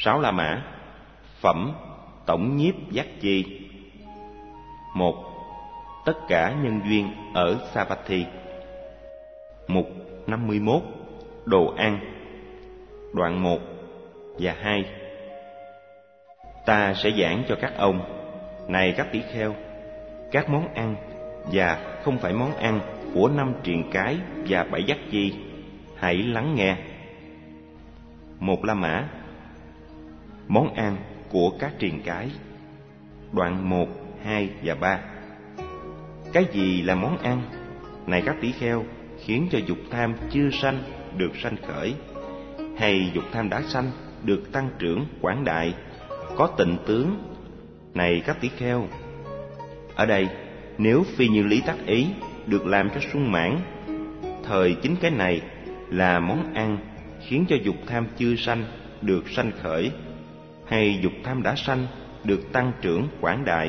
6 La Mã. Phẩm tổng nhiếp giác chi. 1. Tất cả nhân duyên ở Savatthi. Mục 51. Đồ ăn. Đoạn 1 và 2. Ta sẽ giảng cho các ông, này các tỷ kheo, các món ăn và không phải món ăn của 5 triền cái và 7 giác chi. Hãy lắng nghe. 1 La Mã. Món ăn của các triền cái. Đoạn 1, 2 và 3. Cái gì là món ăn, này các tỷ kheo, khiến cho dục tham chưa sanh được sanh khởi, hay dục tham đã sanh được tăng trưởng quảng đại, có tịnh tướng, này các tỷ kheo? Ở đây, nếu phi như lý tác ý được làm cho sung mãn, thời chính cái này là món ăn khiến cho dục tham chưa sanh được sanh khởi, hay dục tham đã sanh được tăng trưởng quảng đại.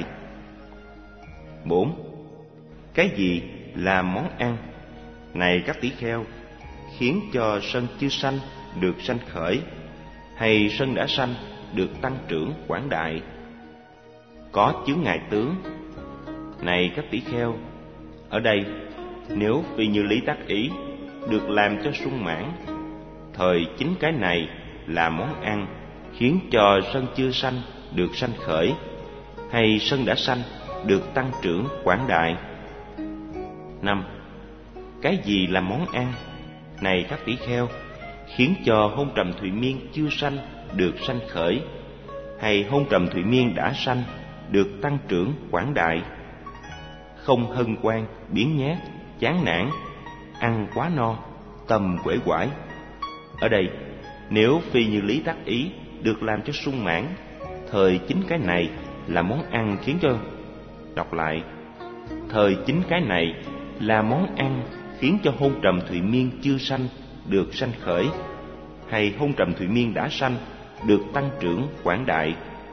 4. Cái gì là món ăn, này các tỷ kheo, khiến cho sân chưa sanh được sanh khởi, hay sân đã sanh được tăng trưởng quảng đại, có chướng ngại tướng, này các tỷ kheo? Ở đây, nếu phi như lý tác ý được làm cho sung mãn, thời chính cái này là món ăn khiến cho sân chưa sanh được sanh khởi, hay sân đã sanh được tăng trưởng quảng đại. 5. Cái gì là món ăn, này các tỷ kheo, khiến cho hôn trầm thụy miên chưa sanh được sanh khởi, hay hôn trầm thụy miên đã sanh được tăng trưởng quảng đại? Không hân hoan, biếng nhác, chán nản, ăn quá no, tâm uể oải. Ở đây, nếu phi như lý tác ý được làm cho sung mãn, thời chính cái này là món ăn khiến cho... Đọc lại. Thời chính cái này là món ăn khiến cho hôn trầm thụy miên chưa sanh được sanh khởi, hay hôn trầm thụy miên đã sanh được tăng trưởng quảng đại.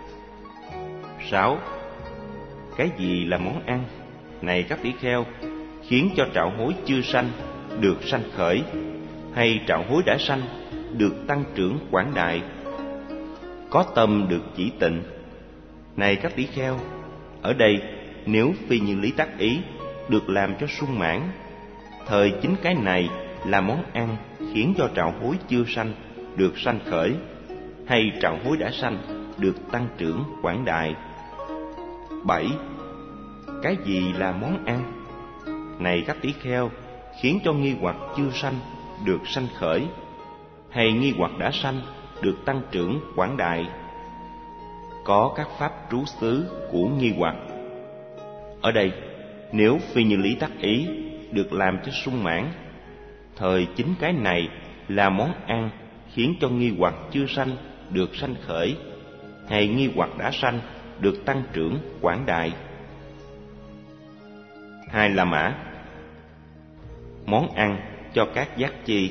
6. Cái gì là món ăn, này các tỷ kheo, khiến cho trạo hối chưa sanh được sanh khởi, hay trạo hối đã sanh được tăng trưởng quảng đại, có tâm được chỉ tịnh, này các tỷ kheo? Ở đây, nếu phi như lý tác ý được làm cho sung mãn, thời chính cái này là món ăn khiến cho trạo hối chưa sanh được sanh khởi, hay trạo hối đã sanh được tăng trưởng quảng đại. 7. Cái gì là món ăn, này các tỷ kheo, khiến cho nghi hoặc chưa sanh được sanh khởi, hay nghi hoặc đã sanh được tăng trưởng quảng đại, có các pháp trú xứ của nghi hoặc? Ở đây, nếu phi như lý tác ý được làm cho sung mãn, thời chính cái này là món ăn khiến cho nghi hoặc chưa sanh được sanh khởi, hay nghi hoặc đã sanh được tăng trưởng quảng đại. 2 La Mã. Món ăn cho các giác chi.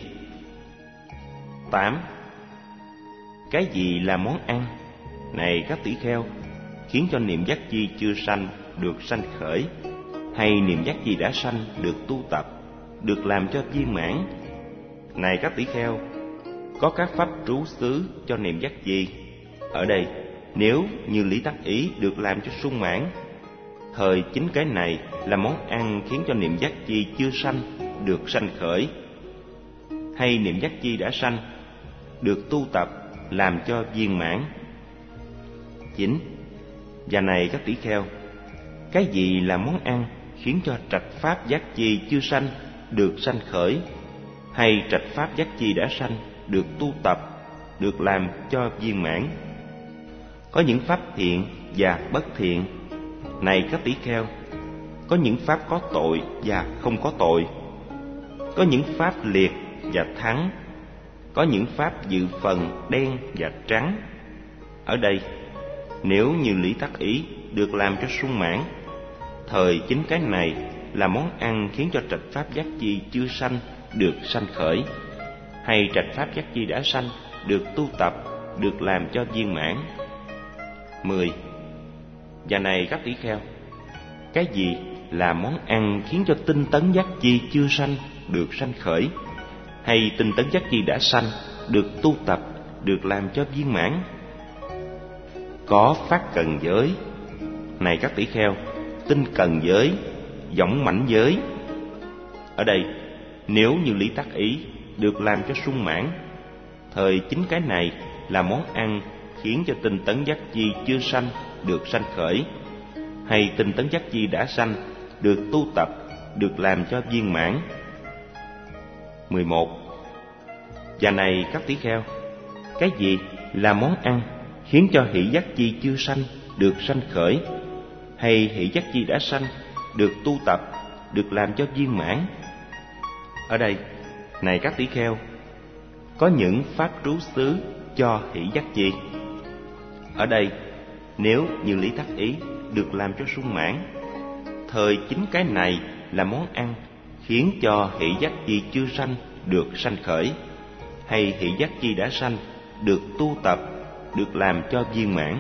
8. Cái gì là món ăn, này các tỷ kheo, khiến cho niệm giác chi chưa sanh được sanh khởi, hay niệm giác chi đã sanh được tu tập, được làm cho viên mãn? Này các tỷ kheo, có các pháp trú xứ cho niệm giác chi. Ở đây, nếu như lý tác ý được làm cho sung mãn, thời chính cái này là món ăn khiến cho niệm giác chi chưa sanh được sanh khởi, hay niệm giác chi đã sanh được tu tập làm cho viên mãn. 9. Và này các tỷ kheo, cái gì là món ăn khiến cho trạch pháp giác chi chưa sanh được sanh khởi, hay trạch pháp giác chi đã sanh được tu tập, được làm cho viên mãn? Có những pháp thiện và bất thiện, này các tỷ kheo, có những pháp có tội và không có tội, có những pháp liệt và thắng, có những pháp dự phần đen và trắng. Ở đây, nếu như lý tác ý được làm cho sung mãn, thời chính cái này là món ăn khiến cho trạch pháp giác chi chưa sanh được sanh khởi, hay trạch pháp giác chi đã sanh được tu tập, được làm cho viên mãn. 10. Và này các tỷ kheo, cái gì là món ăn khiến cho tinh tấn giác chi chưa sanh được sanh khởi, hay tinh tấn giác chi đã sanh được tu tập, được làm cho viên mãn? có phát cần giới. Này các tỷ kheo, tinh cần giới, võng mãnh giới. Ở đây, nếu như lý tác ý được làm cho sung mãn, thời chính cái này là món ăn khiến cho tinh tấn giác chi chưa sanh được sanh khởi, hay tinh tấn giác chi đã sanh được tu tập, được làm cho viên mãn. 11. Và này các tỷ kheo, cái gì là món ăn khiến cho hỷ giác chi chưa sanh được sanh khởi, hay hỷ giác chi đã sanh được tu tập, được làm cho viên mãn? Ở đây, này các tỷ kheo, có những pháp trú xứ cho hỷ giác chi. Ở đây, nếu như lý tác ý được làm cho sung mãn, thời chính cái này là món ăn khiến cho hỷ giác chi chưa sanh được sanh khởi, hay hỷ giác chi đã sanh được tu tập, được làm cho viên mãn.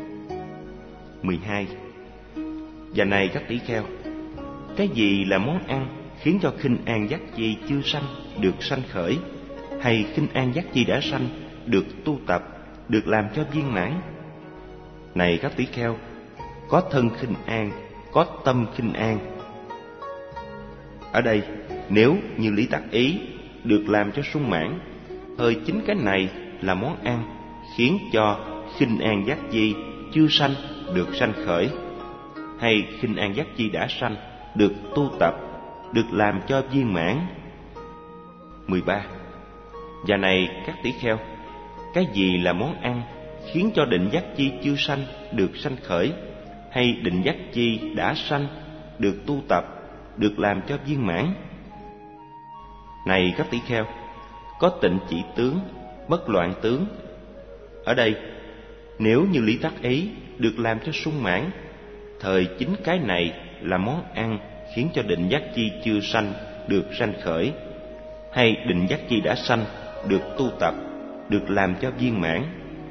12. Và này các tỷ kheo, cái gì là món ăn khiến cho khinh an giác chi chưa sanh được sanh khởi, hay khinh an giác chi đã sanh được tu tập, được làm cho viên mãn? Này các tỷ kheo, có thân khinh an, có tâm khinh an. Ở đây, nếu như lý tác ý được làm cho sung mãn, thời chính cái này là món ăn khiến cho khinh an giác chi chưa sanh được sanh khởi, hay khinh an giác chi đã sanh được tu tập, được làm cho viên mãn. 13. Và này các tỷ kheo, cái gì là món ăn khiến cho định giác chi chưa sanh được sanh khởi, hay định giác chi đã sanh được tu tập, được làm cho viên mãn? Này các tỷ kheo, có tịnh chỉ tướng, bất loạn tướng. Ở đây, nếu như lý tác ý được làm cho sung mãn, thời chính cái này là món ăn khiến cho định giác chi chưa sanh được sanh khởi, hay định giác chi đã sanh được tu tập, được làm cho viên mãn.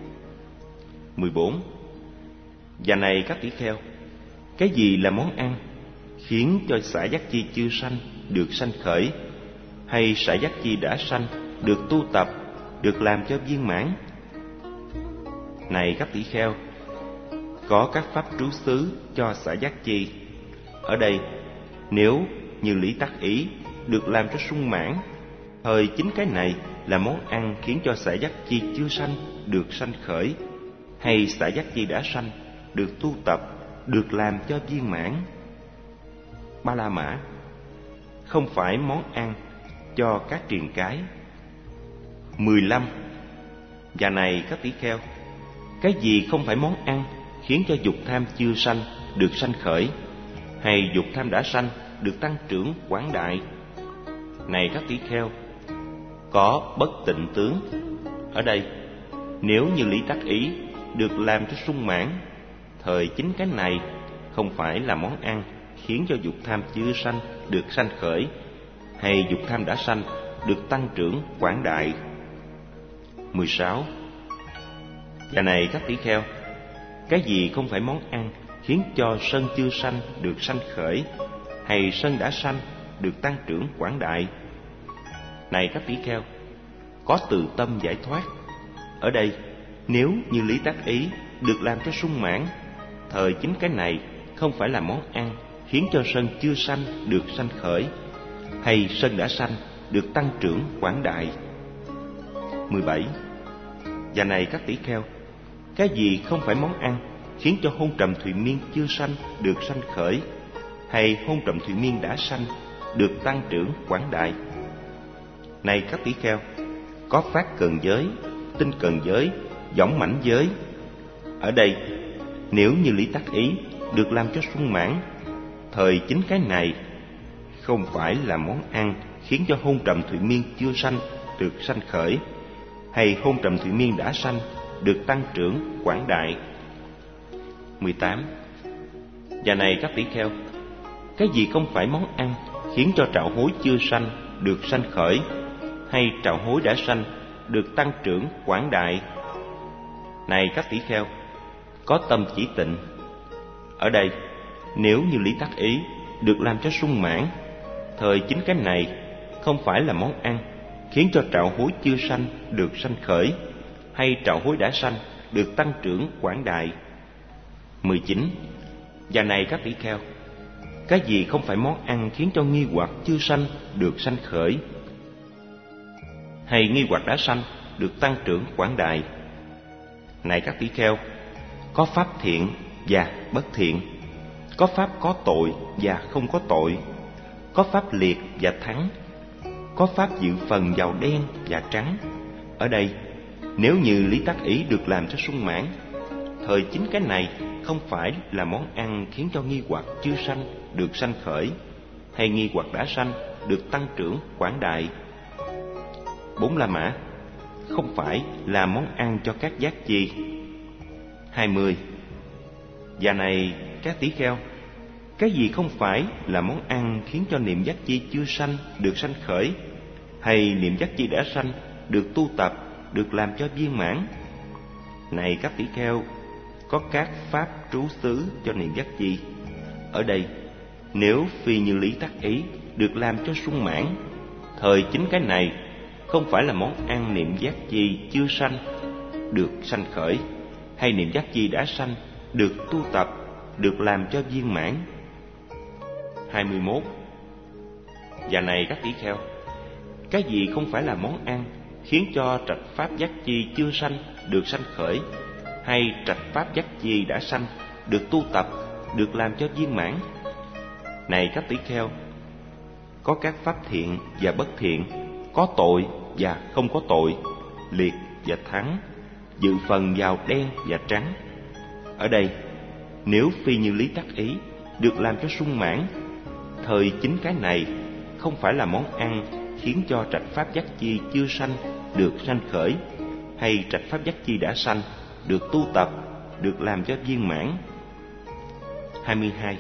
14. Và này các tỷ kheo, cái gì là món ăn khiến cho xả giác chi chưa sanh được sanh khởi, hay xả giác chi đã sanh được tu tập, được làm cho viên mãn? Này các tỷ kheo, có các pháp trú xứ cho xả giác chi. Ở đây, nếu như lý tác ý được làm cho sung mãn, thời chính cái này là món ăn khiến cho xả giác chi chưa sanh được sanh khởi, hay xả giác chi đã sanh được tu tập, được làm cho viên mãn. Ba la mã, không phải món ăn cho các triền cái. 15. Và này các tỷ kheo, cái gì không phải món ăn khiến cho dục tham chưa sanh được sanh khởi, hay dục tham đã sanh được tăng trưởng quảng đại? Này các tỷ kheo, có bất tịnh tướng. Ở đây, nếu như lý tác ý được làm cho sung mãn, thời chính cái này không phải là món ăn khiến cho dục tham chưa sanh được sanh khởi, hay dục tham đã sanh được tăng trưởng quảng đại. 16. Và này các tỷ kheo, cái gì không phải món ăn khiến cho sân chưa sanh được sanh khởi, hay sân đã sanh được tăng trưởng quảng đại? Này các tỷ kheo, có từ tâm giải thoát. Ở đây, nếu như lý tác ý được làm cho sung mãn, thời chính cái này không phải là món ăn khiến cho sân chưa sanh được sanh khởi, hay sân đã sanh được tăng trưởng quảng đại. 17. Và này các tỷ kheo, cái gì không phải món ăn khiến cho hôn trầm thụy miên chưa sanh được sanh khởi, hay hôn trầm thụy miên đã sanh được tăng trưởng quảng đại? Này các tỷ kheo, có phát cần giới, tinh cần giới, võng mãnh giới. Ở đây, nếu như lý tác ý được làm cho sung mãn, thời chính cái này không phải là món ăn khiến cho hôn trầm thụy miên chưa sanh được sanh khởi, hay hôn trầm thụy miên đã sanh được tăng trưởng quảng đại. 18. Và này các tỷ kheo, cái gì không phải món ăn khiến cho trạo hối chưa sanh được sanh khởi, hay trạo hối đã sanh được tăng trưởng quảng đại? Này các tỷ kheo, có tâm chỉ tịnh. Ở đây, nếu như lý tác ý được làm cho sung mãn, thời chính cái này không phải là món ăn khiến cho trạo hối chưa sanh được sanh khởi, hay trạo hối đã sanh được tăng trưởng quảng đại. 19. Và này các tỷ kheo, cái gì không phải món ăn khiến cho nghi hoặc chưa sanh được sanh khởi, hay nghi hoặc đã sanh được tăng trưởng quảng đại? Này các tỷ kheo, có pháp thiện và bất thiện, có pháp có tội và không có tội, có pháp liệt và thắng, có pháp dự phần vào đen và trắng. Ở đây, nếu như lý tác ý được làm cho sung mãn, thời chính cái này không phải là món ăn khiến cho nghi hoặc chưa sanh được sanh khởi, hay nghi hoặc đã sanh được tăng trưởng quảng đại. 4 La Mã không phải là món ăn cho các giác chi. 20. Và này các tỷ kheo, cái gì không phải là món ăn khiến cho niệm giác chi chưa sanh được sanh khởi, hay niệm giác chi đã sanh được tu tập, được làm cho viên mãn? Này các tỷ kheo, có các pháp trú xứ cho niệm giác chi. Ở đây, nếu phi như lý tác ý được làm cho sung mãn, thời chính cái này không phải là món ăn niệm giác chi chưa sanh được sanh khởi, hay niệm giác chi đã sanh được tu tập, được làm cho viên mãn. 21. Và này các tỷ kheo, cái gì không phải là món ăn khiến cho trạch pháp giác chi chưa sanh được sanh khởi, hay trạch pháp giác chi đã sanh được tu tập, được làm cho viên mãn? Này các tỷ kheo, có các pháp thiện và bất thiện, có tội và không có tội, liệt và thắng, dự phần vào đen và trắng. Ở đây, nếu phi như lý tác ý được làm cho sung mãn, thời chính cái này không phải là món ăn khiến cho trạch pháp giác chi chưa sanh được sanh khởi, hay trạch pháp giác chi đã sanh được tu tập, được làm cho viên mãn. 22.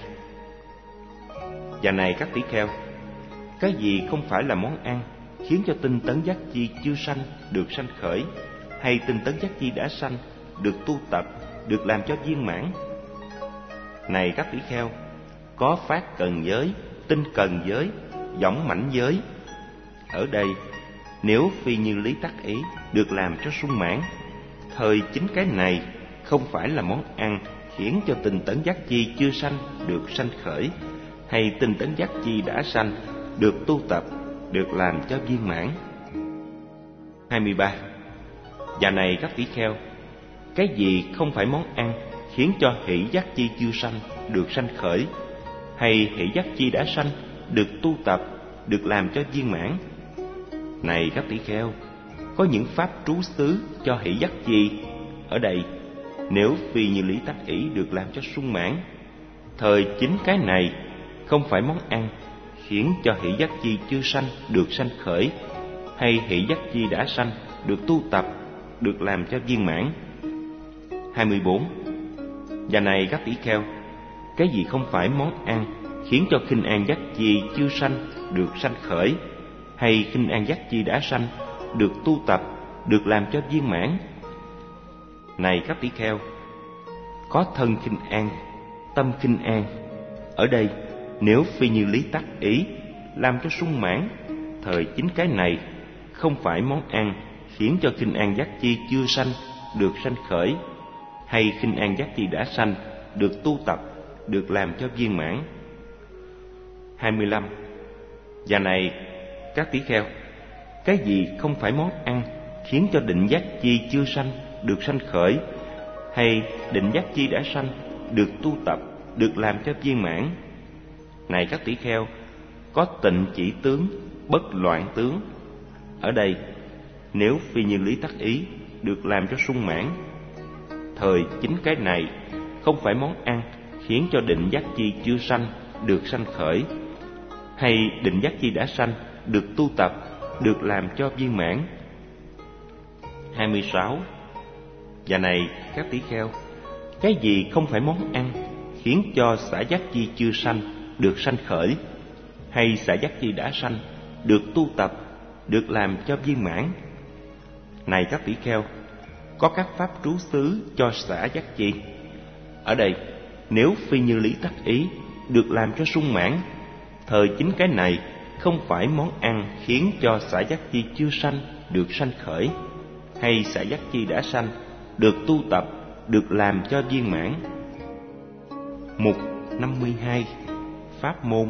Và này các tỷ kheo, cái gì không phải là món ăn khiến cho tinh tấn giác chi chưa sanh được sanh khởi, hay tinh tấn giác chi đã sanh được tu tập, được làm cho viên mãn? Này các tỷ kheo, có phát cần giới, tinh cần giới, võng mãnh giới. Ở đây, nếu phi như lý tác ý được làm cho sung mãn, thời chính cái này không phải là món ăn khiến cho tinh tấn giác chi chưa sanh được sanh khởi, hay tinh tấn giác chi đã sanh được tu tập, được làm cho viên mãn. 23. Và này các tỷ kheo, cái gì không phải món ăn khiến cho hỷ giác chi chưa sanh được sanh khởi, hay hỷ giác chi đã sanh được tu tập, được làm cho viên mãn? Này các tỷ kheo, có những pháp trú xứ cho hỷ giác chi. Ở đây, nếu phi như lý tác ý được làm cho sung mãn, thời chính cái này không phải món ăn khiến cho hỷ giác chi chưa sanh được sanh khởi, hay hỷ giác chi đã sanh được tu tập, được làm cho viên mãn. 24. Và này các tỷ kheo, cái gì không phải món ăn khiến cho khinh an giác chi chưa sanh được sanh khởi, hay khinh an giác chi đã sanh được tu tập, được làm cho viên mãn? Này các tỷ kheo, có thân khinh an, tâm khinh an. Ở đây, nếu phi như lý tác ý làm cho sung mãn, thời chính cái này không phải món ăn khiến cho khinh an giác chi chưa sanh được sanh khởi, hay khinh an giác chi đã sanh được tu tập, được làm cho viên mãn. 25. Và này các tỷ kheo, cái gì không phải món ăn khiến cho định giác chi chưa sanh được sanh khởi, hay định giác chi đã sanh được tu tập, được làm cho viên mãn? Này các tỷ kheo, có tịnh chỉ tướng, bất loạn tướng. Ở đây, nếu phi như lý tác ý được làm cho sung mãn, thời chính cái này không phải món ăn khiến cho định giác chi chưa sanh được sanh khởi, hay định giác chi đã sanh được tu tập, được làm cho viên mãn. 26. Và này các tỷ kheo, cái gì không phải món ăn khiến cho xả giác chi chưa sanh được sanh khởi, hay xả giác chi đã sanh được tu tập, được làm cho viên mãn? Này các tỷ kheo, có các pháp trú xứ cho xả giác chi. Ở đây, nếu phi như lý tác ý được làm cho sung mãn, thời chính cái này không phải món ăn khiến cho xả giác chi chưa sanh được sanh khởi, hay xả giác chi đã sanh được tu tập, được làm cho viên mãn. Mục 52 Pháp môn.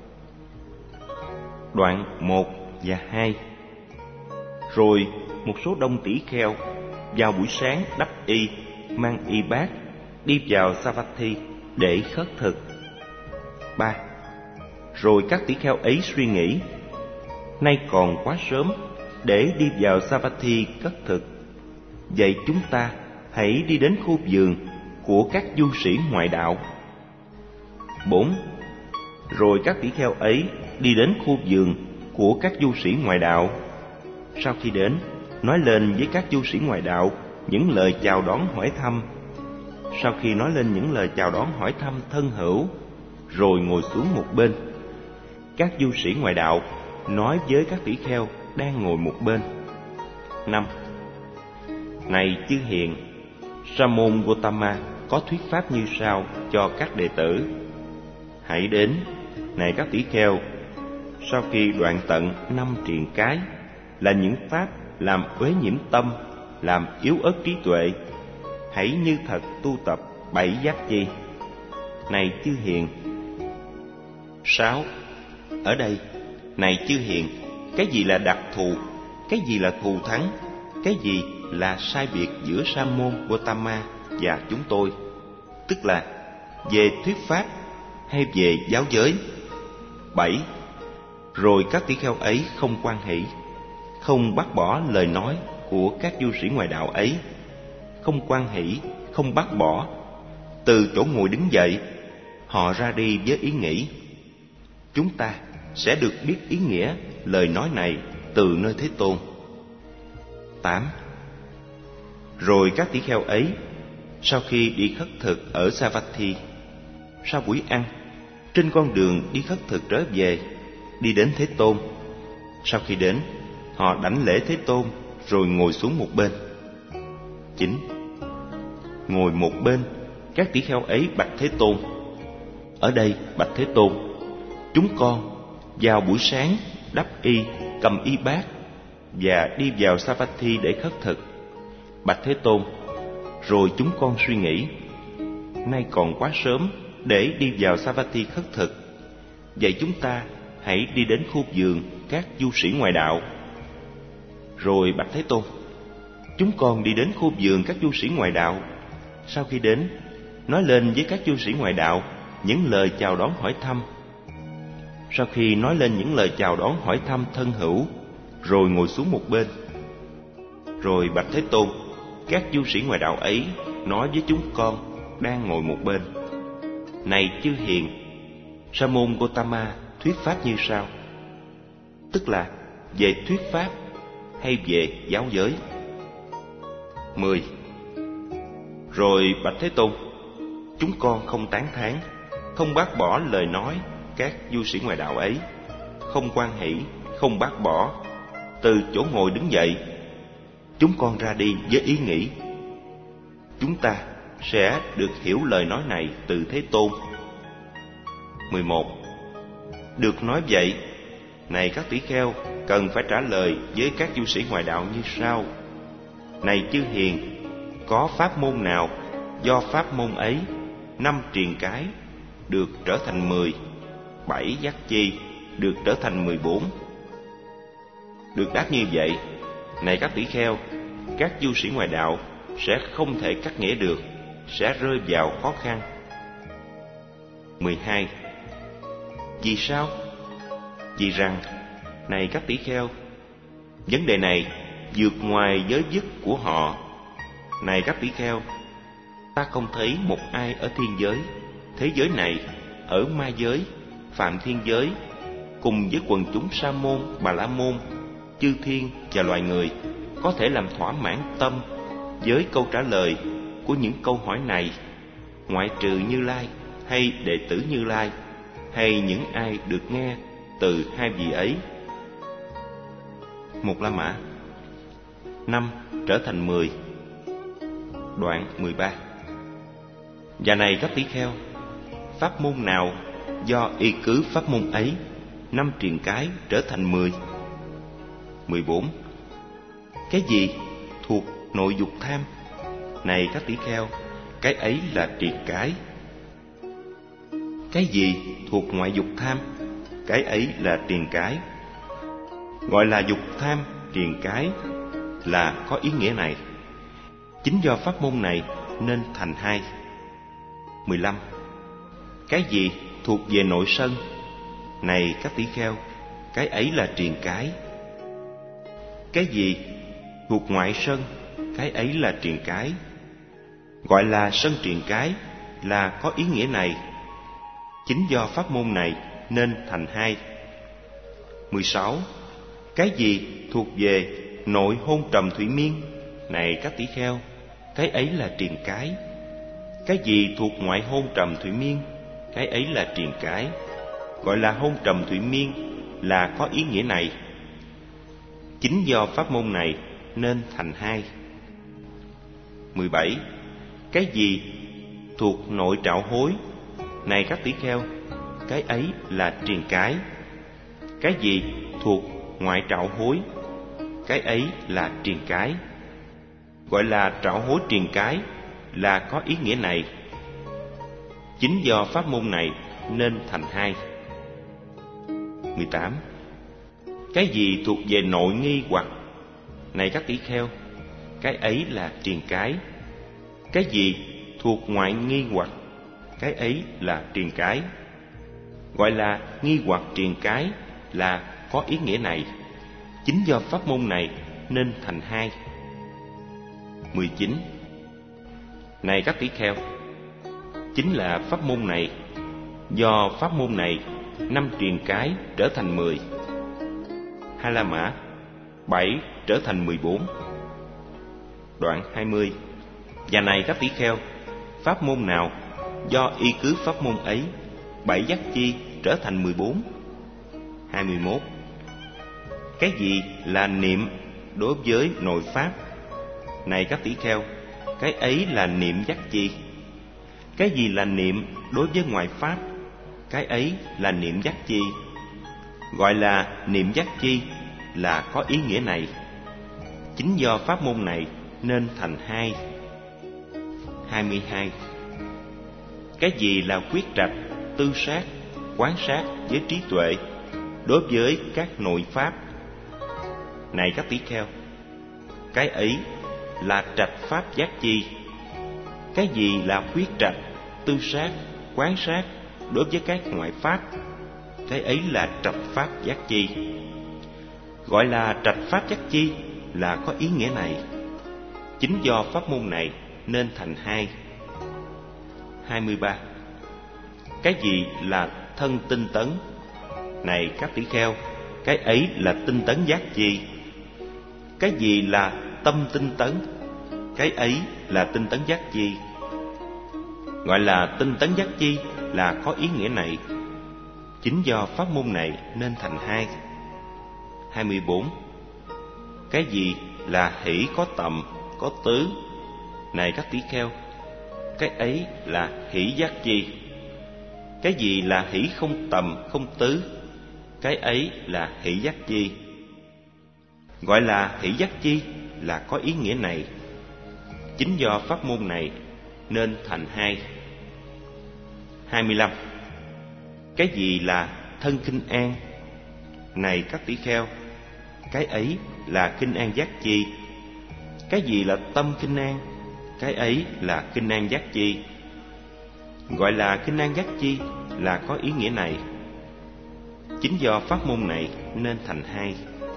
Đoạn 1 và 2. Rồi một số đông tỷ kheo vào buổi sáng đắp y, mang y bát, đi vào Savatthi để khất thực. 3. Rồi các tỷ kheo ấy suy nghĩ, nay còn quá sớm để đi vào Savatthi khất thực, vậy chúng ta hãy đi đến khu vườn của các du sĩ ngoại đạo. 4. Rồi các tỷ kheo ấy đi đến khu vườn của các du sĩ ngoại đạo. Sau khi đến, nói lên với các du sĩ ngoại đạo những lời chào đón hỏi thăm. Sau khi nói lên những lời chào đón hỏi thăm thân hữu, rồi ngồi xuống một bên. Các du sĩ ngoại đạo nói với các tỷ kheo đang ngồi một bên. 5. Này chư hiền, Sa môn Gotama có thuyết pháp như sau cho các đệ tử. Hãy đến, này các tỷ kheo, sau khi đoạn tận 5 triền cái là những pháp làm uế nhiễm tâm, làm yếu ớt trí tuệ, hãy như thật tu tập 7 giác chi. Này chư hiền. 6. Ở đây, này chư hiền, cái gì là đặc thù, cái gì là thù thắng, cái gì là sai biệt giữa Sa môn Gotama và chúng tôi, tức là về thuyết pháp hay về giáo giới? 7. Rồi các tỷ kheo ấy không hoan hỷ, không bác bỏ lời nói của các du sĩ ngoại đạo ấy, không hoan hỷ, không bác bỏ. Từ chỗ ngồi đứng dậy, họ ra đi với ý nghĩ, chúng ta sẽ được biết ý nghĩa lời nói này từ nơi Thế Tôn. 8. Rồi các tỷ kheo ấy, sau khi đi khất thực ở Savatthi, sau buổi ăn, trên con đường đi khất thực trở về, đi đến Thế Tôn. Sau khi đến, họ đảnh lễ Thế Tôn rồi ngồi xuống một bên. 9. Ngồi một bên, các tỷ kheo ấy bạch Thế Tôn. Ở đây bạch Thế Tôn, chúng con vào buổi sáng đắp y, cầm y bát và đi vào Savatthi để khất thực. Bạch Thế Tôn, rồi chúng con suy nghĩ, nay còn quá sớm để đi vào Savatthi khất thực, vậy chúng ta hãy đi đến khu vườn các du sĩ ngoại đạo. Rồi bạch Thế Tôn, chúng con đi đến khu vườn các du sĩ ngoại đạo. Sau khi đến, nói lên với các du sĩ ngoại đạo những lời chào đón hỏi thăm. Sau khi nói lên những lời chào đón hỏi thăm thân hữu, rồi ngồi xuống một bên. Rồi bạch Thế Tôn, các du sĩ ngoại đạo ấy nói với chúng con đang ngồi một bên. Này chư hiền, Sa môn Gotama thuyết pháp như sau, tức là về thuyết pháp hay về giáo giới? 10. Rồi bạch Thế Tôn, chúng con không tán thán, không bác bỏ lời nói các du sĩ ngoại đạo ấy, không hoan hỷ, không bác bỏ. Từ chỗ ngồi đứng dậy, chúng con ra đi với ý nghĩ, chúng ta sẽ được hiểu lời nói này từ Thế Tôn. 11. Được nói vậy, này các tỷ kheo cần phải trả lời với các du sĩ ngoại đạo như sau. Này chư hiền, có pháp môn nào do pháp môn ấy 5 triền cái được trở thành 10, 7 giác chi được trở thành 14? Được đáp như vậy, này các tỷ kheo, các du sĩ ngoại đạo sẽ không thể cắt nghĩa được, sẽ rơi vào khó khăn. 12. Vì sao? Vì rằng, này các tỷ kheo, vấn đề này vượt ngoài giới dứt của họ. Này các tỷ kheo, ta không thấy một ai ở thiên giới, thế giới này, ở ma giới, phạm thiên giới, cùng với quần chúng Sa môn, Bà La môn, chư thiên và loài người, có thể làm thỏa mãn tâm với câu trả lời của những câu hỏi này, ngoại trừ Như Lai hay đệ tử Như Lai, hay những ai được nghe từ hai vị ấy. Một La Mã. 5 trở thành 10. Đoạn 13. Và này các tỷ kheo, pháp môn nào do y cứ pháp môn ấy 5 triền cái trở thành 10? 14. Cái gì thuộc nội dục tham? Này các tỷ kheo, cái ấy là triền cái. Cái gì thuộc ngoại dục tham, cái ấy là triền cái. Gọi là dục tham triền cái là có ý nghĩa này. Chính do pháp môn này nên thành hai. 15. Cái gì thuộc về nội sân, này các tỷ kheo, cái ấy là triền cái. Cái gì thuộc ngoại sân, cái ấy là triền cái. Gọi là sân triền cái là có ý nghĩa này. Chính do pháp môn này nên thành hai. 16. Cái gì thuộc về nội hôn trầm thủy miên, này các tỷ kheo, cái ấy là triền cái. Cái gì thuộc ngoại hôn trầm thủy miên, cái ấy là triền cái. Gọi là hôn trầm thủy miên là có ý nghĩa này. Chính do pháp môn này nên thành hai. 17. Cái gì thuộc nội trạo hối, này các tỷ kheo, cái ấy là triền cái. Cái gì thuộc ngoại trạo hối, cái ấy là triền cái. Gọi là trạo hối triền cái là có ý nghĩa này. Chính do pháp môn này nên thành hai. 18. Cái gì thuộc về nội nghi hoặc, này các tỷ kheo, cái ấy là triền cái. Cái gì thuộc ngoại nghi hoặc, cái ấy là triền cái. Gọi là nghi hoặc triền cái là có ý nghĩa này. Chính do pháp môn này nên thành hai. 19. Này các tỷ kheo, chính là pháp môn này. Do pháp môn này, 5 triền cái trở thành 10, Ha La Mã 7 trở thành 14. Đoạn 20. Và này các tỷ kheo, pháp môn nào do y cứ pháp môn ấy, 7 giác chi trở thành 14. 21. Cái gì là niệm đối với nội pháp, này các tỷ kheo, cái ấy là niệm giác chi. Cái gì là niệm đối với ngoại pháp, cái ấy là niệm giác chi. Gọi là niệm giác chi là có ý nghĩa này. Chính do pháp môn này nên thành hai. 22. Cái gì là quyết trạch, tư sát, quán sát với trí tuệ đối với các nội pháp, này các tỷ kheo, cái ấy là trạch pháp giác chi. Cái gì là quyết trạch, tư sát, quán sát đối với các ngoại pháp, cái ấy là trạch pháp giác chi. Gọi là trạch pháp giác chi là có ý nghĩa này. Chính do pháp môn này nên thành hai. 23. Cái gì là thân tinh tấn, này các tỷ kheo, cái ấy là tinh tấn giác chi. Cái gì là tâm tinh tấn, cái ấy là tinh tấn giác chi. Gọi là tinh tấn giác chi là có ý nghĩa này. Chính do pháp môn này nên thành hai. 24. Cái gì là hỷ có tầm, có tứ, này các tỷ kheo, cái ấy là hỷ giác chi. Cái gì là hỷ không tầm, không tứ, cái ấy là hỷ giác chi. Gọi là hỷ giác chi là có ý nghĩa này. Chính do pháp môn này nên thành hai. 25. Cái gì là thân kinh an, này các tỷ kheo, cái ấy là kinh an giác chi. Cái gì là tâm kinh an, cái ấy là kinh an giác chi. Gọi là kinh an giác chi là có ý nghĩa này. Chính do pháp môn này nên thành hai.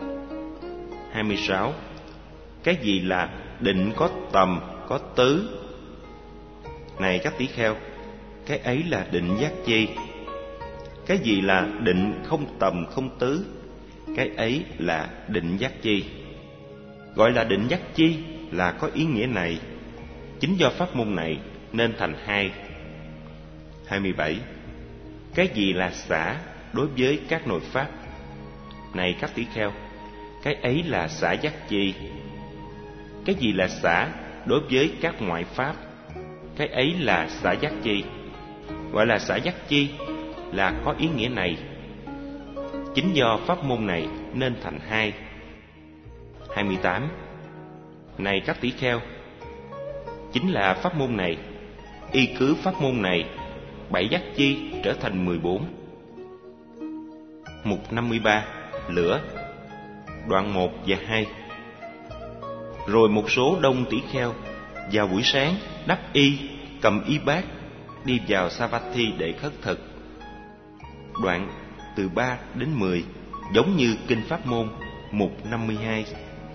26. Cái gì là định có tầm, có tứ, này các tỷ kheo, cái ấy là định giác chi. Cái gì là định không tầm, không tứ, cái ấy là định giác chi. Gọi là định giác chi là có ý nghĩa này. Chính do pháp môn này nên thành hai. 27. Cái gì là xả đối với các nội pháp, này các tỷ kheo, cái ấy là xả giác chi. Cái gì là xả đối với các ngoại pháp, cái ấy là xả giác chi. Gọi là xả giác chi là có ý nghĩa này. Chính do pháp môn này nên thành hai. 28. Này các tỷ kheo, chính là pháp môn này, y cứ pháp môn này 7 giác chi trở thành 14. Mục 53. Lửa. Đoạn 1 và 2. Rồi một số đông tỷ kheo vào buổi sáng đắp y, cầm y bát, đi vào Savatthi để khất thực. Đoạn từ 3 đến 10 giống như Kinh Pháp Môn, mục 52.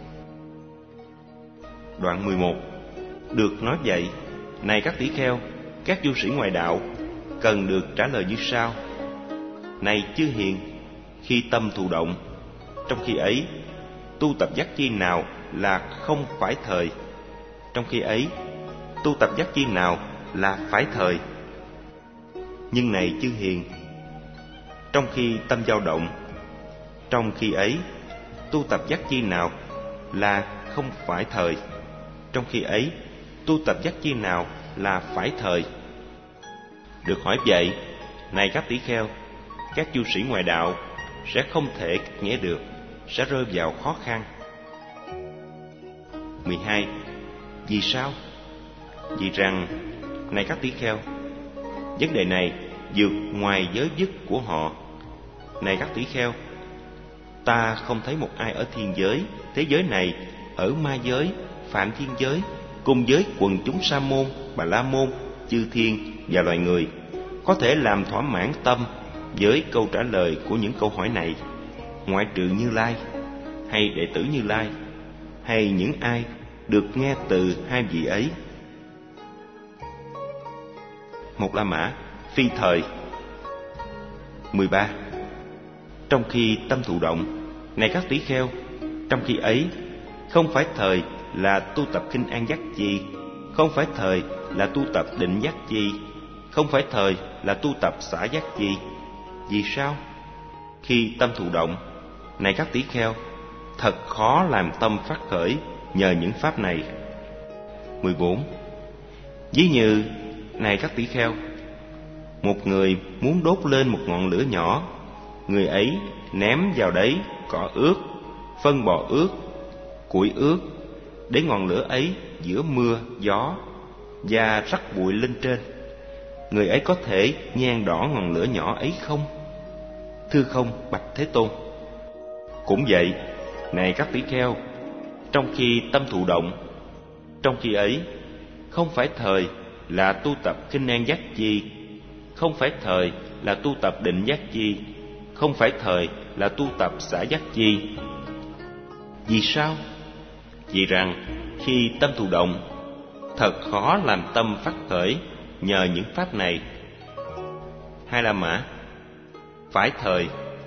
Đoạn 11 được nói vậy: này các tỷ kheo, các du sĩ ngoại đạo cần được trả lời như sau: này chư hiền, khi tâm thụ động, trong khi ấy tu tập giác chi nào là không phải thời, trong khi ấy tu tập giác chi nào là phải thời. Nhưng này chư hiền, trong khi tâm dao động, trong khi ấy tu tập giác chi nào là không phải thời, trong khi ấy tu tập giác chi nào là phải thời. Được hỏi vậy: này các tỷ kheo, các du sĩ ngoại đạo sẽ không thể nghe được, sẽ rơi vào khó khăn. 12. Vì sao? Vì rằng, này các tỷ kheo, vấn đề này vượt ngoài giới dứt của họ. Này các tỷ kheo, ta không thấy một ai ở thiên giới, thế giới này, ở ma giới, phạm thiên giới, cùng với quần chúng sa môn, bà la môn, chư thiên và loài người có thể làm thỏa mãn tâm với câu trả lời của những câu hỏi này, ngoại trừ Như Lai hay đệ tử Như Lai hay những ai được nghe từ hai vị ấy. Một La Mã phi thời. 13. Trong khi tâm thụ động, này các tỷ kheo, trong khi ấy không phải thời là tu tập kinh an giác chi, không phải thời là tu tập định giác chi, không phải thời là tu tập xả giác chi. Vì sao? Khi tâm thụ động, này các tỷ kheo, thật khó làm tâm phát khởi nhờ những pháp này. 14. Ví như, này các tỷ kheo, một người muốn đốt lên một ngọn lửa nhỏ, người ấy ném vào đấy cỏ ướt, phân bò ướt, củi ướt, để ngọn lửa ấy giữa mưa, gió và rắc bụi lên trên. Người ấy có thể nhen đỏ ngọn lửa nhỏ ấy không? Thưa không, bạch Thế Tôn. Cũng vậy, này các tỷ kheo, trong khi tâm thụ động, trong khi ấy không phải thời là tu tập kinh an giác chi, không phải thời là tu tập định giác chi, không phải thời là tu tập xả giác chi. Vì sao? Vì rằng khi tâm thụ động, thật khó làm tâm phát khởi nhờ những pháp này. Hai La Mã phải thời.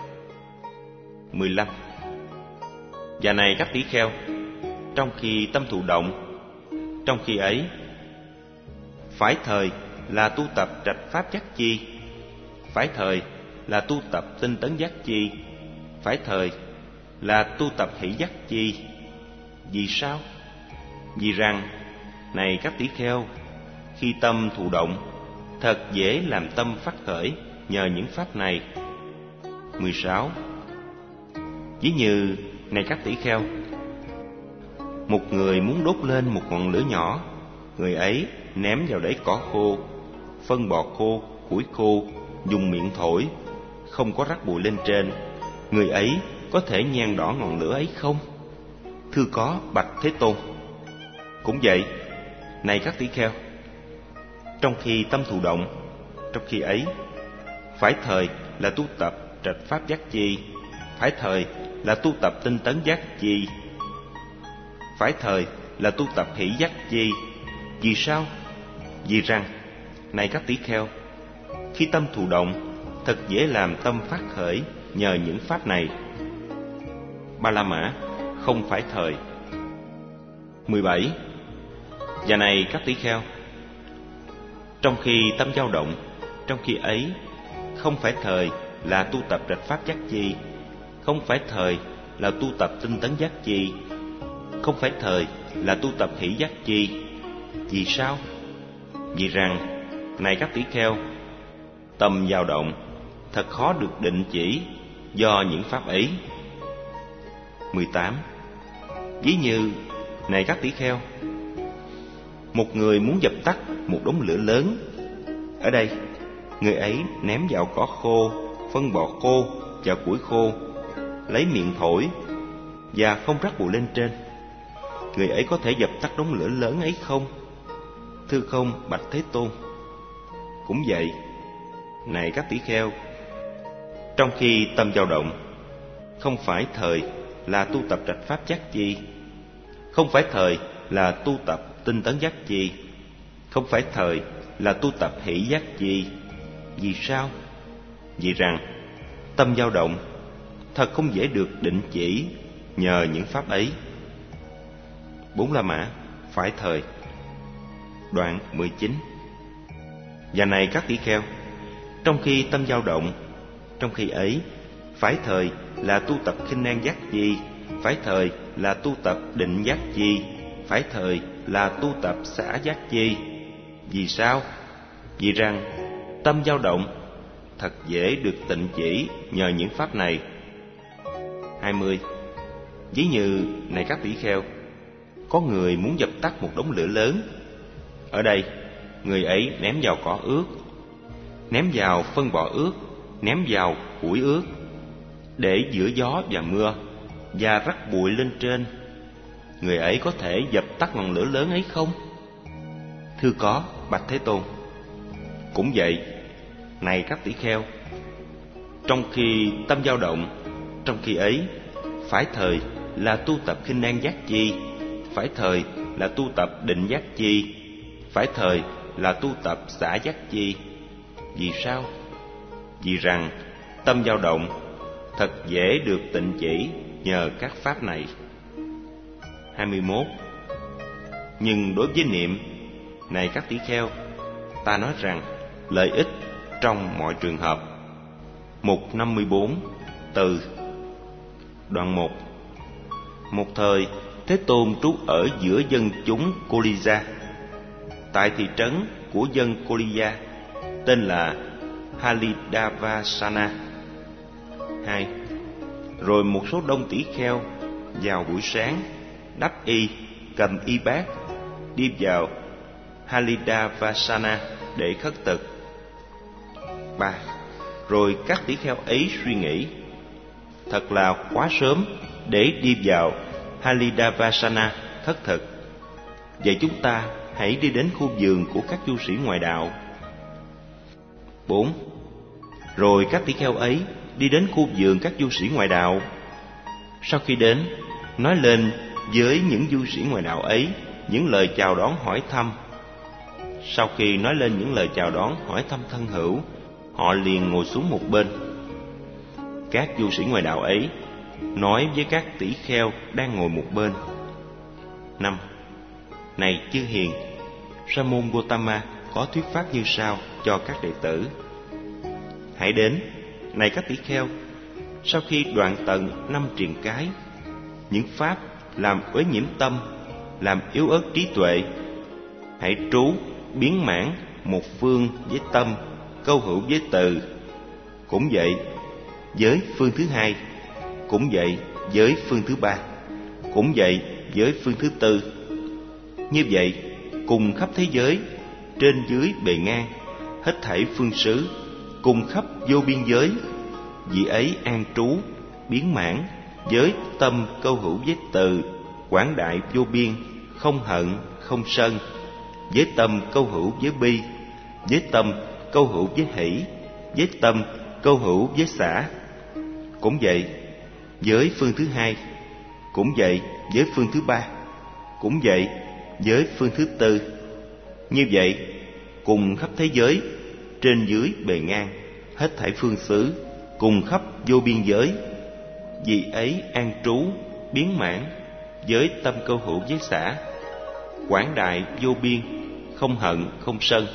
15. Và này các tỷ kheo, trong khi tâm thụ động, trong khi ấy phải thời là tu tập trạch pháp giác chi, phải thời là tu tập tinh tấn giác chi, phải thời là tu tập hỷ giác chi. Vì sao? Vì rằng, này các tỷ kheo, khi tâm thụ động, thật dễ làm tâm phát khởi nhờ những pháp này. 16. Ví như, này các tỷ kheo, một người muốn đốt lên một ngọn lửa nhỏ, người ấy ném vào đấy cỏ khô, phân bò khô, củi khô, dùng miệng thổi, không có rắc bụi lên trên. Người ấy có thể nhen đỏ ngọn lửa ấy không? Thưa có, bạch Thế Tôn. Cũng vậy, này các tỷ kheo, trong khi tâm thụ động, trong khi ấy phải thời là tu tập trạch pháp giác chi, phải thời là tu tập tinh tấn giác chi, phải thời là tu tập hỷ giác chi. Vì sao? Vì rằng, này các tỷ kheo, khi tâm thụ động, thật dễ làm tâm phát khởi nhờ những pháp này. Ba La Mã không phải thời. 17. Và này các tỷ kheo, trong khi tâm dao động, trong khi ấy không phải thời là tu tập trạch pháp giác chi, không phải thời là tu tập tinh tấn giác chi, không phải thời là tu tập hỷ giác chi. Vì sao? Vì rằng, này các tỷ kheo, tâm dao động thật khó được định chỉ do những pháp ấy. 18. Ví như, này các tỷ kheo, một người muốn dập tắt một đống lửa lớn. Ở đây, người ấy ném vào cỏ khô, phân bò khô và củi khô, lấy miệng thổi và không rắc bụi lên trên. Người ấy có thể dập tắt đống lửa lớn ấy không? Thưa không, bạch Thế Tôn. Cũng vậy, này các tỷ kheo, trong khi tâm dao động, không phải thời là tu tập trạch pháp giác chi, không phải thời là tu tập tinh tấn giác chi, không phải thời là tu tập hỷ giác chi. Vì sao? Vì rằng tâm dao động thật không dễ được định chỉ nhờ những pháp ấy. 4 La Mã, phải thời. Đoạn 19. Và này các tỷ kheo, trong khi tâm dao động, trong khi ấy, phải thời là tu tập khinh an giác chi, phải thời là tu tập định giác chi, phải thời là tu tập xả giác chi. Vì sao? Vì rằng tâm dao động thật dễ được tịnh chỉ nhờ những pháp này. 20. Ví như, này các tỷ kheo, có người muốn dập tắt một đống lửa lớn. Ở đây, người ấy ném vào cỏ ướt, ném vào phân bò ướt, ném vào củi ướt, để giữa gió và mưa, và rắc bụi lên trên. Người ấy có thể dập tắt ngọn lửa lớn ấy không? Thưa có, bạch Thế Tôn. Cũng vậy, này các tỷ kheo, trong khi tâm dao động, trong khi ấy, phải thời là tu tập khinh an giác chi, phải thời là tu tập định giác chi, phải thời là tu tập xả giác chi. Vì sao? Vì rằng tâm dao động thật dễ được tịnh chỉ nhờ các pháp này. 21. Nhưng đối với niệm, này các tỷ kheo, ta nói rằng lợi ích trong mọi trường hợp. Mục 54, từ. Đoạn 1. Một thời, Thế Tôn trú ở giữa dân chúng Koliya, tại thị trấn của dân Koliya tên là Halidavasana. 2. Rồi một số đông tỷ kheo vào buổi sáng đắp y, cầm y bát, đi vào Halidavasana để khất thực. 3. Rồi các tỷ kheo ấy suy nghĩ, thật là quá sớm để đi vào Halidavasana khất thực. Vậy chúng ta hãy đi đến khu vườn của các du sĩ ngoại đạo. 4. Rồi các tỷ kheo ấy đi đến khu vườn các du sĩ ngoại đạo. Sau khi đến, nói lên với những du sĩ ngoại đạo ấy những lời chào đón hỏi thăm. Sau khi nói lên những lời chào đón hỏi thăm thân hữu, họ liền ngồi xuống một bên. Các du sĩ ngoại đạo ấy nói với các tỷ kheo đang ngồi một bên. 5. Này chư hiền, Sa môn Gotama có thuyết pháp như sau cho các đệ tử. Hãy đến, này các tỷ kheo, sau khi đoạn tận 5 triền cái, những pháp làm uế nhiễm tâm, làm yếu ớt trí tuệ, hãy trú biến mãn một phương với tâm, câu hữu với từ. Cũng vậy với phương thứ hai, cũng vậy với phương thứ ba, cũng vậy với phương thứ tư. Như vậy cùng khắp thế giới, trên dưới bề ngang, hết thảy phương xứ, cùng khắp vô biên giới, vì ấy an trú biến mãn với tâm câu hữu với từ, quảng đại vô biên, không hận không sân, với tâm câu hữu với bi, với tâm câu hữu với hỷ, với tâm câu hữu với xả. Cũng vậy với phương thứ hai, cũng vậy với phương thứ ba, cũng vậy với phương thứ tư. Như vậy cùng khắp thế giới, trên dưới bề ngang, hết thảy phương xứ, cùng khắp vô biên giới, vì ấy an trú biến mãn với tâm câu hữu với xả, quảng đại vô biên, không hận không sân.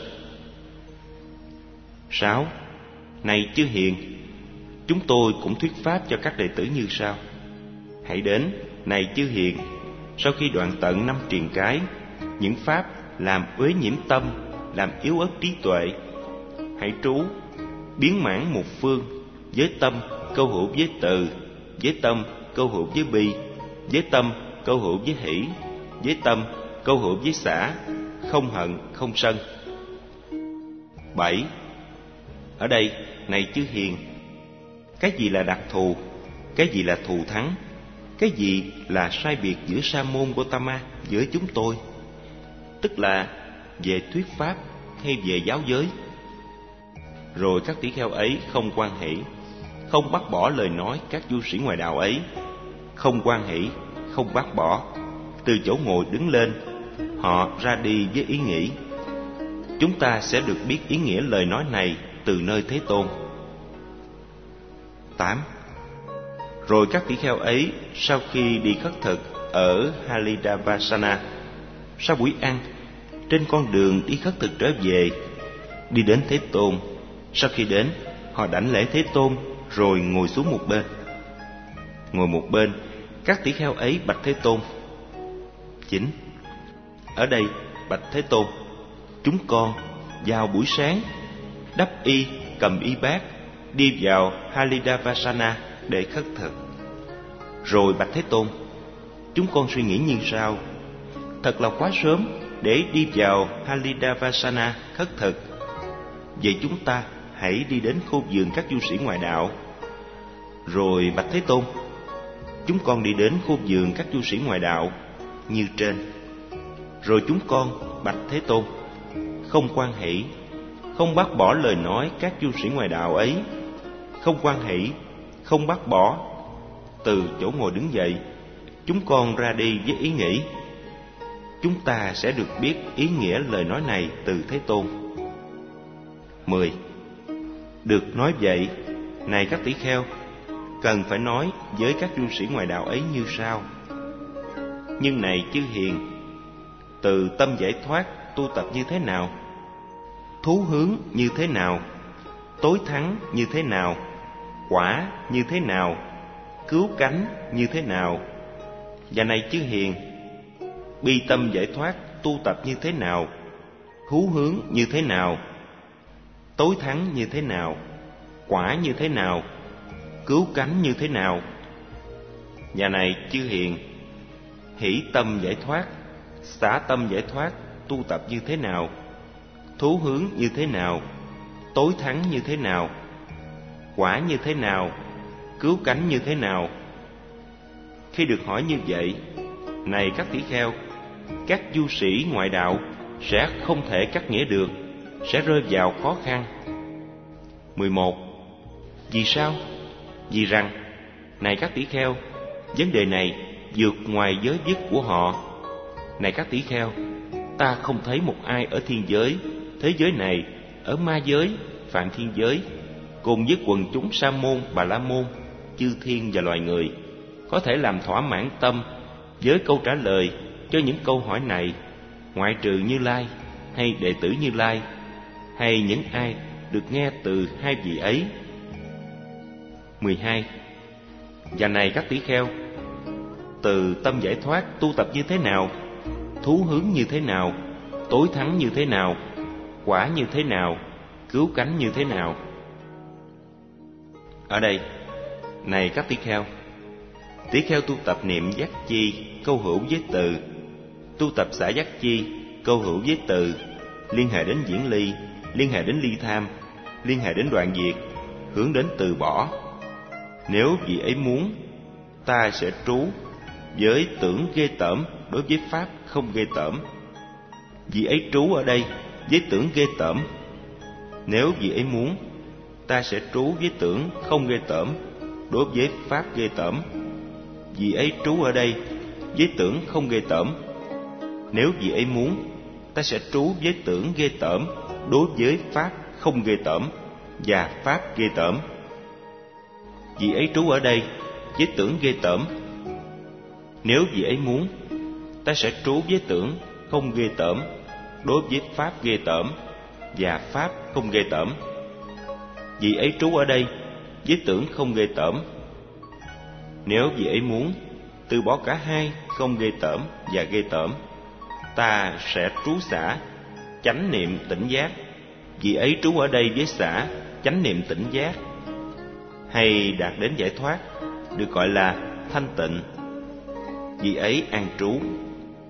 6. Này chư hiền, chúng tôi cũng thuyết pháp cho các đệ tử như sau. Hãy đến, này chư hiền, sau khi đoạn tận 5 triền cái, những pháp làm uế nhiễm tâm, làm yếu ớt trí tuệ, hãy trú biến mãn một phương với tâm câu hữu với từ, với tâm câu hữu với bi, với tâm câu hữu với hỷ, với tâm câu hữu với xả, không hận không sân. 7. Ở đây, này chư hiền, cái gì là đặc thù, cái gì là thù thắng, cái gì là sai biệt giữa sa môn Gotama với chúng tôi, tức là về thuyết pháp hay về giáo giới? Rồi các tỷ kheo ấy không hoan hỷ, không bác bỏ lời nói các du sĩ ngoại đạo ấy, không hoan hỷ, không bác bỏ, từ chỗ ngồi đứng lên, họ ra đi với ý nghĩ: chúng ta sẽ được biết ý nghĩa lời nói này từ nơi Thế Tôn. 8. Rồi các tỷ kheo ấy sau khi đi khất thực ở Halidavasana, sau buổi ăn, trên con đường đi khất thực trở về, đi đến Thế Tôn. Sau khi đến, họ đảnh lễ Thế Tôn rồi ngồi xuống một bên. Ngồi một bên, các tỷ kheo ấy bạch Thế Tôn: 9. Ở đây, bạch Thế Tôn, chúng con vào buổi sáng đắp y, cầm y bát, đi vào Halidavasana để khất thực. Rồi bạch Thế Tôn, chúng con suy nghĩ như sau: thật là quá sớm để đi vào Halidavasana khất thực. Vậy chúng ta hãy đi đến khu vườn các du sĩ ngoại đạo. Rồi bạch Thế Tôn, chúng con đi đến khu vườn các du sĩ ngoại đạo như trên. Rồi chúng con bạch Thế Tôn, không hoan hỷ, không bác bỏ lời nói các du sĩ ngoại đạo ấy, không hoan hỷ, không bác bỏ, từ chỗ ngồi đứng dậy, chúng con ra đi với ý nghĩ: chúng ta sẽ được biết ý nghĩa lời nói này từ Thế Tôn. 10. Được nói vậy, này các tỷ kheo, cần phải nói với các du sĩ ngoại đạo ấy như sau: nhưng này chư hiền, từ tâm giải thoát tu tập như thế nào, thú hướng như thế nào, tối thắng như thế nào, quả như thế nào, cứu cánh như thế nào, và này chư hiền, bi tâm giải thoát tu tập như thế nào, thú hướng như thế nào, tối thắng như thế nào, quả như thế nào, cứu cánh như thế nào, và này chư hiền, hỷ tâm giải thoát, xả tâm giải thoát tu tập như thế nào, thú hướng như thế nào, tối thắng như thế nào, quả như thế nào, cứu cánh như thế nào. Khi được hỏi như vậy, này các tỷ kheo, các du sĩ ngoại đạo sẽ không thể cắt nghĩa được, sẽ rơi vào khó khăn. 11. Vì sao? Vì rằng, này các tỷ kheo, vấn đề này vượt ngoài giới dứt của họ. Này các tỷ kheo, ta không thấy một ai ở thiên giới, thế giới này, ở ma giới, phạm thiên giới, cùng với quần chúng sa môn, bà la môn, chư thiên và loài người, có thể làm thỏa mãn tâm với câu trả lời cho những câu hỏi này, ngoại trừ Như Lai hay đệ tử Như Lai, hay những ai được nghe từ hai vị ấy. 12. Và này các tỷ kheo, từ tâm giải thoát tu tập như thế nào, thú hướng như thế nào, tối thắng như thế nào, quả như thế nào, cứu cánh như thế nào. Ở đây, này các tỷ kheo tu tập niệm giác chi câu hữu với từ, tu tập xả giác chi câu hữu với từ, liên hệ đến diễn ly, liên hệ đến ly tham, liên hệ đến đoạn diệt, hướng đến từ bỏ. Nếu vị ấy muốn, ta sẽ trú với tưởng ghê tởm đối với pháp không ghê tởm. Vị ấy trú ở đây với tưởng ghê tởm. Nếu vị ấy muốn, ta sẽ trú với tưởng không ghê tởm đối với pháp ghê tởm. Vị ấy trú ở đây với tưởng không ghê tởm. Nếu vị ấy muốn, ta sẽ trú với tưởng ghê tởm đối với pháp không ghê tởm và pháp ghê tởm. Vị ấy trú ở đây với tưởng ghê tởm. Nếu vị ấy muốn, ta sẽ trú với tưởng không ghê tởm đối với pháp ghê tởm và pháp không ghê tởm. Vị ấy trú ở đây với tưởng không ghê tởm. Nếu vị ấy muốn, từ bỏ cả hai không ghê tởm và ghê tởm, ta sẽ trú xả chánh niệm tỉnh giác. Vị ấy trú ở đây với xả chánh niệm tỉnh giác, hay đạt đến giải thoát, được gọi là thanh tịnh. Vị ấy an trú.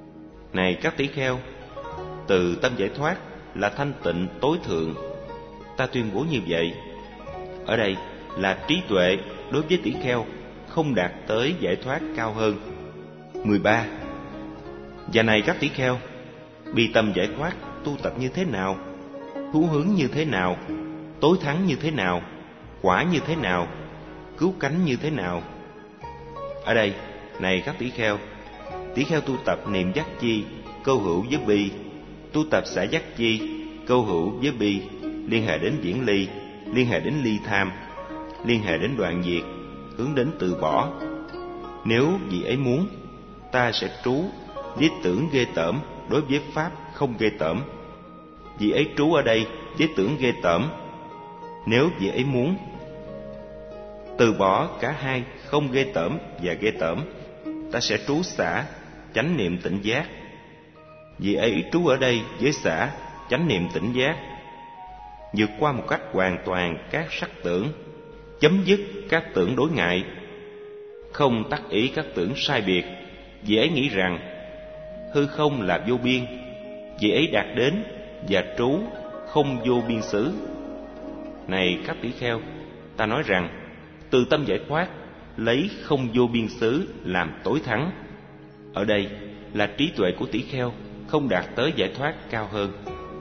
Này các tỷ kheo, từ tâm giải thoát là thanh tịnh tối thượng. ta tuyên bố như vậy. Ở đây là trí tuệ đối với tỷ kheo không đạt tới giải thoát cao hơn. 13. Và này các tỷ kheo, bi tâm giải thoát tu tập như thế nào, thú hướng như thế nào, tối thắng như thế nào, quả như thế nào, cứu cánh như thế nào. Ở đây, này các tỷ kheo tu tập niệm giác chi, câu hữu với bi, tu tập xả giác chi, câu hữu với bi, liên hệ đến viễn ly, liên hệ đến ly tham, liên hệ đến đoạn diệt, hướng đến từ bỏ. Nếu vị ấy muốn, ta sẽ trú với tưởng ghê tởm đối với pháp không ghê tởm. Vị ấy trú ở đây với tưởng ghê tởm. Nếu vị ấy muốn, từ bỏ cả hai không ghê tởm và ghê tởm, ta sẽ trú xả chánh niệm tỉnh giác. Vị ấy trú ở đây với xả chánh niệm tỉnh giác, vượt qua một cách hoàn toàn các sắc tưởng, chấm dứt các tưởng đối ngại, không tác ý các tưởng sai biệt. Vị ấy nghĩ rằng hư không là vô biên. Vị ấy đạt đến và trú không vô biên xứ. Này các tỷ kheo, ta nói rằng từ tâm giải thoát lấy không vô biên xứ làm tối thắng. Ở đây là trí tuệ của tỷ kheo không đạt tới giải thoát cao hơn.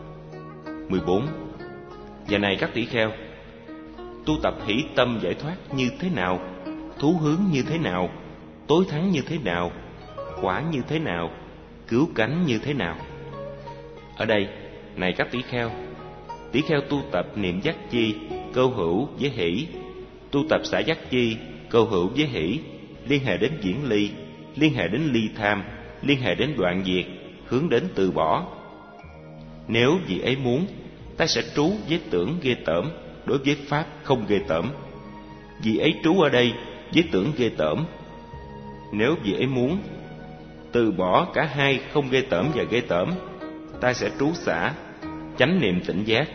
14. Và này các tỷ kheo, tu tập hỷ tâm giải thoát như thế nào, thú hướng như thế nào, tối thắng như thế nào, quả như thế nào, cứu cánh như thế nào. Ở đây, này các tỷ kheo tu tập niệm giác chi, câu hữu với hỷ, tu tập xả giác chi, câu hữu với hỷ, liên hệ đến viễn ly, liên hệ đến ly tham, liên hệ đến đoạn diệt, hướng đến từ bỏ. Nếu vị ấy muốn, ta sẽ trú với tưởng ghê tởm đối với pháp không ghê tởm. Vị ấy trú ở đây với tưởng ghê tởm. Nếu vị ấy muốn, từ bỏ cả hai không ghê tởm và ghê tởm, ta sẽ trú xả chánh niệm tỉnh giác.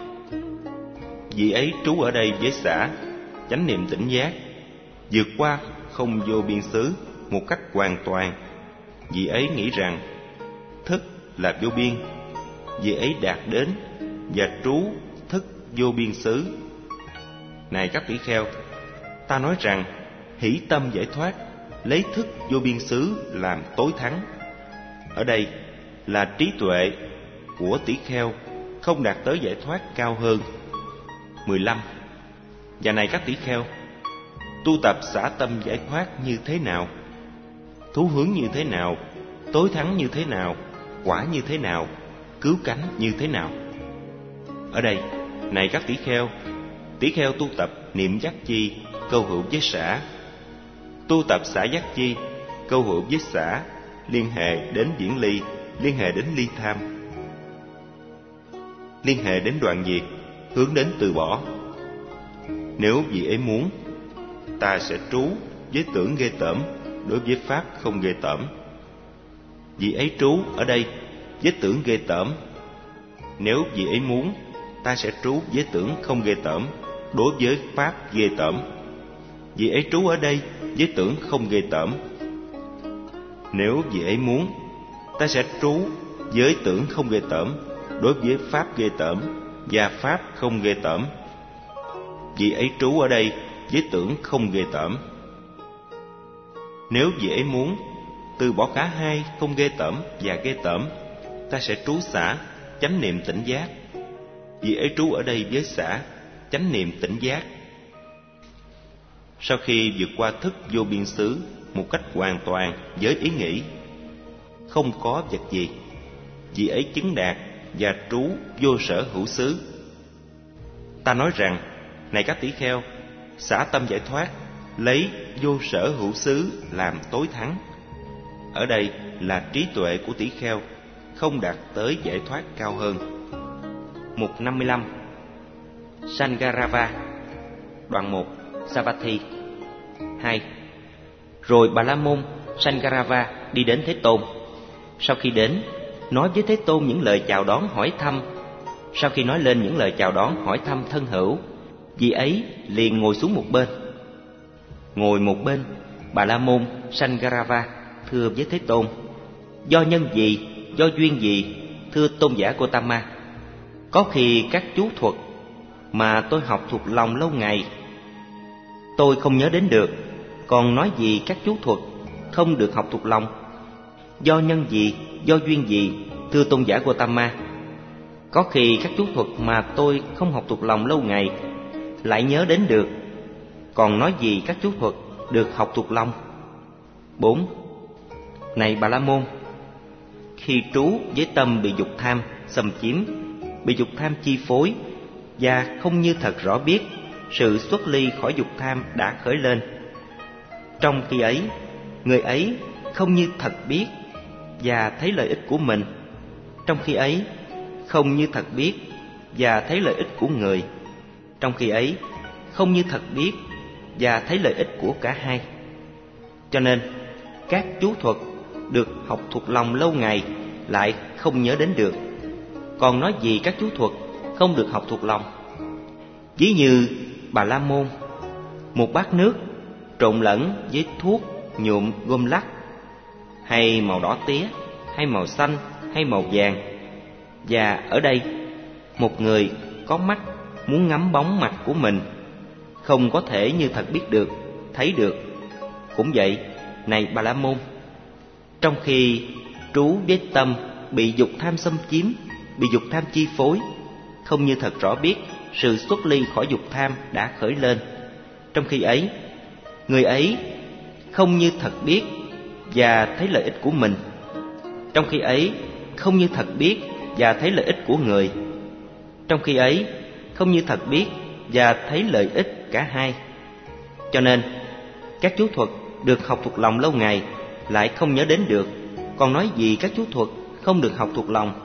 Vị ấy trú ở đây với xả chánh niệm tỉnh giác, vượt qua không vô biên xứ một cách hoàn toàn. Vị ấy nghĩ rằng thức là vô biên. Vị ấy đạt đến và trú thức vô biên xứ. Này các tỷ kheo, ta nói rằng hỷ tâm giải thoát lấy thức vô biên xứ làm tối thắng. Ở đây là trí tuệ của tỷ kheo không đạt tới giải thoát cao hơn. 15. Và này các tỷ kheo, tu tập xả tâm giải thoát như thế nào, thú hướng như thế nào, tối thắng như thế nào, quả như thế nào, cứu cánh như thế nào. Ở đây, này các tỷ kheo tu tập niệm giác chi, câu hữu với xả, tu tập xả giác chi, câu hữu với xả, liên hệ đến viễn ly, liên hệ đến ly tham, liên hệ đến đoạn diệt, hướng đến từ bỏ. Nếu vị ấy muốn, ta sẽ trú với tưởng ghê tởm đối với pháp không ghê tởm. Vị ấy trú ở đây với tưởng ghê tởm. Nếu vị ấy muốn, ta sẽ trú với tưởng không ghê tởm đối với pháp ghê tởm. Vị ấy trú ở đây với tưởng không ghê tởm. Nếu vị ấy muốn, ta sẽ trú với tưởng không ghê tởm đối với pháp ghê tởm và pháp không ghê tởm. Vị ấy trú ở đây với tưởng không ghê tởm. Nếu vị ấy muốn, từ bỏ cả hai không ghê tởm và ghê tởm, ta sẽ trú xả chánh niệm tỉnh giác. Vị ấy trú ở đây với xả chánh niệm tỉnh giác. Sau khi vượt qua thức vô biên xứ một cách hoàn toàn với ý nghĩ không có vật gì, vị ấy chứng đạt và trú vô sở hữu xứ. Ta nói rằng, này các tỷ kheo, xả tâm giải thoát lấy vô sở hữu xứ làm tối thắng. Ở đây là trí tuệ của tỷ kheo không đạt tới giải thoát cao hơn. Mục 55. Sangarava. Đoạn 1. Savatthi. 2. Rồi Bà La Môn Sangarava đi đến Thế Tôn. Sau khi đến, nói với Thế Tôn những lời chào đón hỏi thăm. Sau khi nói lên những lời chào đón hỏi thăm thân hữu, vị ấy liền ngồi xuống một bên. Ngồi một bên, Bà La Môn Sangarava thưa với Thế Tôn: do nhân gì, do duyên gì, thưa tôn giả Gotama? Có khi các chú thuật mà tôi học thuộc lòng lâu ngày, tôi không nhớ đến được. Còn nói gì các chú thuật không được học thuộc lòng? Do nhân gì, do duyên gì, thưa tôn giả Gautama? Có khi các chú thuật mà tôi không học thuộc lòng lâu ngày lại nhớ đến được. Còn nói gì các chú thuật được học thuộc lòng? 4. Này Bà La Môn, khi trú với tâm bị dục tham xâm chiếm, bị dục tham chi phối và không như thật rõ biết, sự xuất ly khỏi dục tham đã khởi lên. Trong khi ấy, người ấy không như thật biết và thấy lợi ích của mình. Trong khi ấy, không như thật biết và thấy lợi ích của người. Trong khi ấy, không như thật biết và thấy lợi ích của cả hai. Cho nên, các chú thuật được học thuộc lòng lâu ngày lại không nhớ đến được. Còn nói gì các chú thuật không được học thuộc lòng? Ví như Bà La Môn, một bát nước trộn lẫn với thuốc nhuộm gôm lắc, hay màu đỏ tía, hay màu xanh, hay màu vàng. Và ở đây, một người có mắt muốn ngắm bóng mặt của mình, không có thể như thật biết được, thấy được. Cũng vậy, này Bà La Môn, trong khi trú với tâm bị dục tham xâm chiếm, bị dục tham chi phối, không như thật rõ biết, sự xuất ly khỏi dục tham đã khởi lên. Trong khi ấy, người ấy không như thật biết và thấy lợi ích của mình. Trong khi ấy, không như thật biết và thấy lợi ích của người. Trong khi ấy, không như thật biết và thấy lợi ích cả hai. Cho nên, các chú thuật được học thuộc lòng lâu ngày lại không nhớ đến được. Còn nói gì các chú thuật không được học thuộc lòng?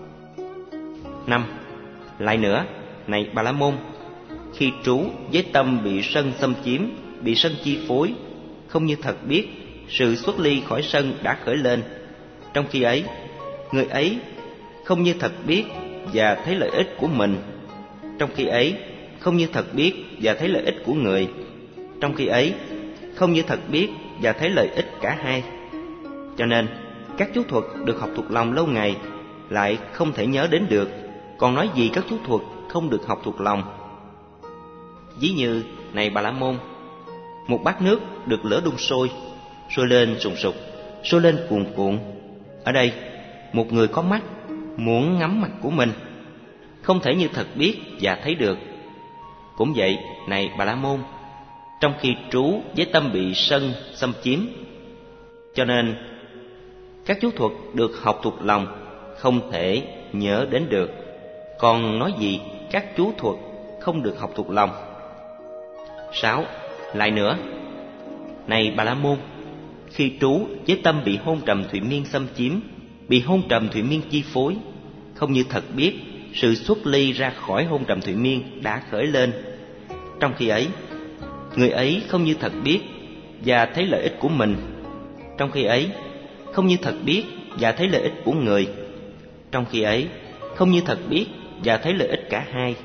5. Lại nữa, này Bà La Môn, khi trú với tâm bị sân xâm chiếm, bị sân chi phối, không như thật biết, sự xuất ly khỏi sân đã khởi lên. Trong khi ấy, người ấy không như thật biết và thấy lợi ích của mình. Trong khi ấy, không như thật biết và thấy lợi ích của người. Trong khi ấy, không như thật biết và thấy lợi ích cả hai. Cho nên, các chú thuật được học thuộc lòng lâu ngày lại không thể nhớ đến được. Còn nói gì các chú thuật không được học thuộc lòng? Ví như, này Bà La Môn, một bát nước được lửa đun sôi, sôi lên sùng sục, sôi lên cuồn cuộn. Ở đây, một người có mắt muốn ngắm mặt của mình, không thể như thật biết và thấy được. Cũng vậy, này Bà La Môn, trong khi trú với tâm bị sân xâm chiếm, cho nên các chú thuật được học thuộc lòng không thể nhớ đến được. Còn nói gì các chú thuật không được học thuộc lòng? 6. Lại nữa, này Bà La Môn, khi trú với tâm bị hôn trầm thụy miên xâm chiếm, bị hôn trầm thụy miên chi phối, không như thật biết, sự xuất ly ra khỏi hôn trầm thụy miên đã khởi lên. Trong khi ấy, người ấy không như thật biết và thấy lợi ích của mình. Trong khi ấy, không như thật biết và thấy lợi ích của người. Trong khi ấy, không như thật biết và thấy lợi ích cả hai.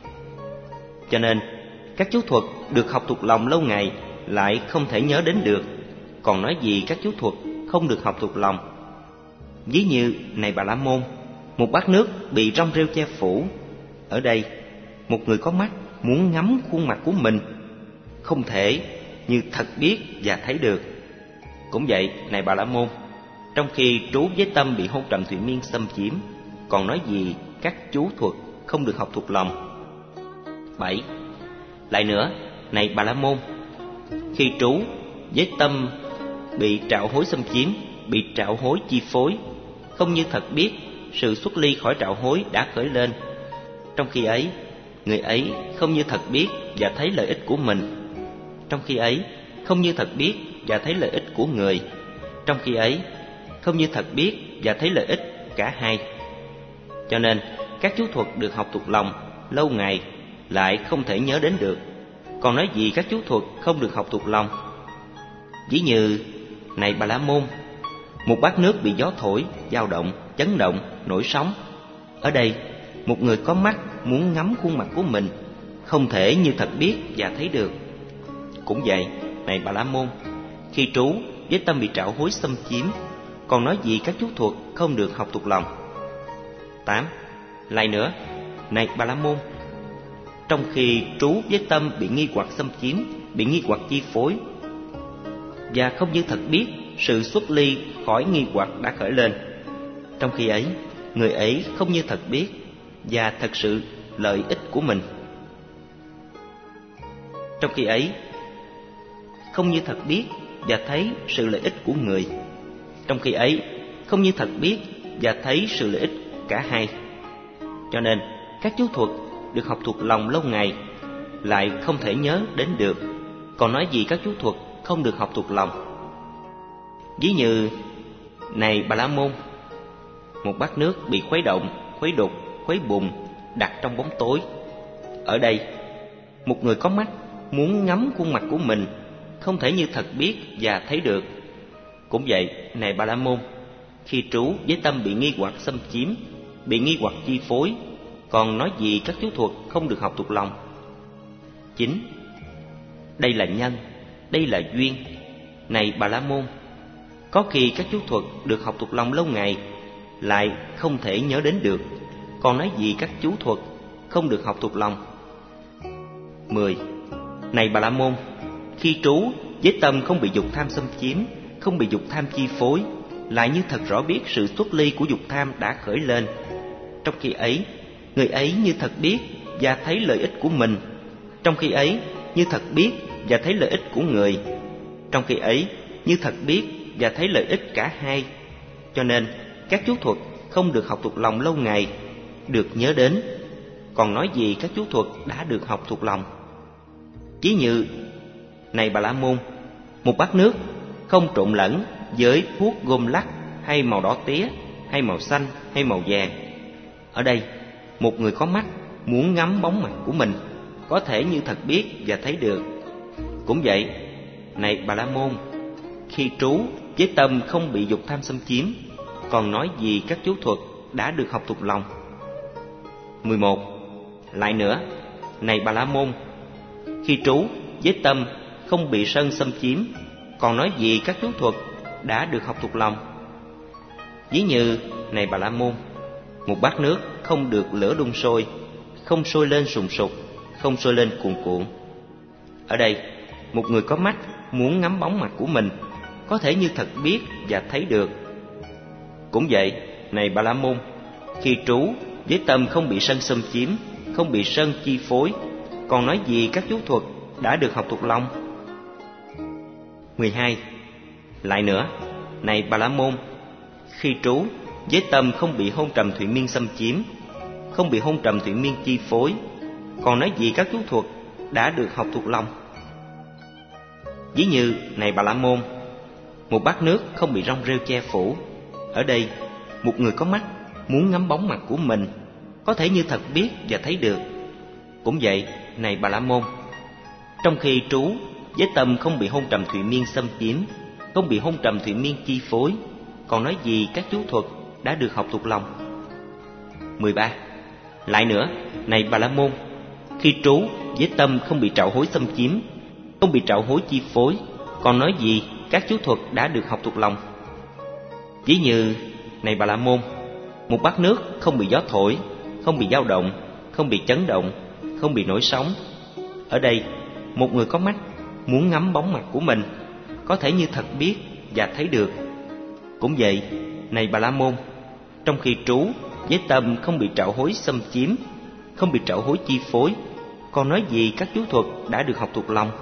Cho nên, các chú thuật được học thuộc lòng lâu ngày lại không thể nhớ đến được. Còn nói gì các chú thuật không được học thuộc lòng? Ví như, này Bà La Môn, một bát nước bị rong rêu che phủ. Ở đây, một người có mắt muốn ngắm khuôn mặt của mình, không thể như thật biết và thấy được. Cũng vậy, này Bà La Môn, trong khi trú với tâm bị hôn trầm thụy miên xâm chiếm, còn nói gì các chú thuật không được học thuộc lòng? 7. Lại nữa, này Bà La Môn, khi trú với tâm bị trạo hối xâm chiếm, bị trạo hối chi phối, không như thật biết, sự xuất ly khỏi trạo hối đã khởi lên. Trong khi ấy, người ấy không như thật biết và thấy lợi ích của mình. Trong khi ấy, không như thật biết và thấy lợi ích của người. Trong khi ấy, không như thật biết và thấy lợi ích cả hai. Cho nên, các chú thuật được học thuộc lòng lâu ngày lại không thể nhớ đến được. Còn nói gì các chú thuật không được học thuộc lòng? Ví như, này Bà La Môn, một bát nước bị gió thổi, dao động, chấn động, nổi sóng. Ở đây, một người có mắt muốn ngắm khuôn mặt của mình, không thể như thật biết và thấy được. Cũng vậy, này Bà La Môn, khi trú với tâm bị trạo hối xâm chiếm, còn nói gì các chú thuật không được học thuộc lòng? 8. Lại nữa, này Bà La Môn, trong khi trú với tâm bị nghi hoặc xâm chiếm, bị nghi hoặc chi phối, và không như thật biết sự xuất ly khỏi nghi hoặc đã khởi lên. Trong khi ấy, người ấy không như thật biết và thật sự lợi ích của mình. Trong khi ấy, không như thật biết và thấy sự lợi ích của người. Trong khi ấy, không như thật biết và thấy sự lợi ích cả hai. Cho nên, các chú thuật được học thuộc lòng lâu ngày lại không thể nhớ đến được, còn nói gì các chú thuật không được học thuộc lòng. Ví như: này Bà La Môn, một bát nước bị khuấy động, khuấy đục, khuấy bùn đặt trong bóng tối. Ở đây, một người có mắt muốn ngắm khuôn mặt của mình không thể như thật biết và thấy được. Cũng vậy, này Bà La Môn, khi trú với tâm bị nghi hoặc xâm chiếm, bị nghi hoặc chi phối, còn nói gì các chú thuật không được học thuộc lòng. 9. Đây là nhân, đây là duyên. Này Bà La Môn, có khi các chú thuật được học thuộc lòng lâu ngày lại không thể nhớ đến được, còn nói gì các chú thuật không được học thuộc lòng. 10. Này Bà La Môn, khi trú với tâm không bị dục tham xâm chiếm, không bị dục tham chi phối, lại như thật rõ biết sự xuất ly của dục tham đã khởi lên. Trong khi ấy, người ấy như thật biết và thấy lợi ích của mình. Trong khi ấy, như thật biết và thấy lợi ích của người. Trong khi ấy, như thật biết và thấy lợi ích cả hai. Cho nên, các chú thuật không được học thuộc lòng lâu ngày, được nhớ đến, còn nói gì các chú thuật đã được học thuộc lòng. Ví như: này Bà La Môn, một bát nước không trộn lẫn với thuốc gôm lắc hay màu đỏ tía hay màu xanh hay màu vàng. Ở đây, một người có mắt muốn ngắm bóng mặt của mình có thể như thật biết và thấy được. Cũng vậy, này Bà La Môn, khi trú với tâm không bị dục tham xâm chiếm, còn nói gì các chú thuật đã được học thuộc lòng. 11. Lại nữa, này Bà La Môn, khi trú với tâm không bị sân xâm chiếm, còn nói gì các chú thuật đã được học thuộc lòng. Ví như: này Bà La Môn, một bát nước không được lửa đun sôi, không sôi lên sùng sục, không sôi lên cuồn cuộn. Ở đây, một người có mắt muốn ngắm bóng mặt của mình có thể như thật biết và thấy được. Cũng vậy, này Bà La Môn, khi trú với tâm không bị sân xâm chiếm, không bị sân chi phối, còn nói gì các chú thuật đã được học thuộc lòng. 12. Lại nữa, này Bà La Môn, khi trú với tâm không bị hôn trầm thụy miên xâm chiếm, không bị hôn trầm thụy miên chi phối, còn nói gì các chú thuật đã được học thuộc lòng. Ví như: này Bà La Môn, một bát nước không bị rong rêu che phủ. Ở đây, một người có mắt muốn ngắm bóng mặt của mình có thể như thật biết và thấy được. Cũng vậy, này Bà La Môn, trong khi trú với tâm không bị hôn trầm thụy miên xâm chiếm, không bị hôn trầm thụy miên chi phối, còn nói gì các chú thuật đã được học thuộc lòng. 13. Lại nữa, này Bà La Môn, khi trú với tâm không bị trạo hối xâm chiếm, không bị trạo hối chi phối, còn nói gì các chú thuật đã được học thuộc lòng. Ví như: này Bà La Môn, một bát nước không bị gió thổi, không bị dao động, không bị chấn động, không bị nổi sóng. Ở đây, một người có mắt muốn ngắm bóng mặt của mình có thể như thật biết và thấy được. Cũng vậy, này Bà La Môn, trong khi trú với tâm không bị trạo hối xâm chiếm, không bị trạo hối chi phối, còn nói gì các chú thuật đã được học thuộc lòng.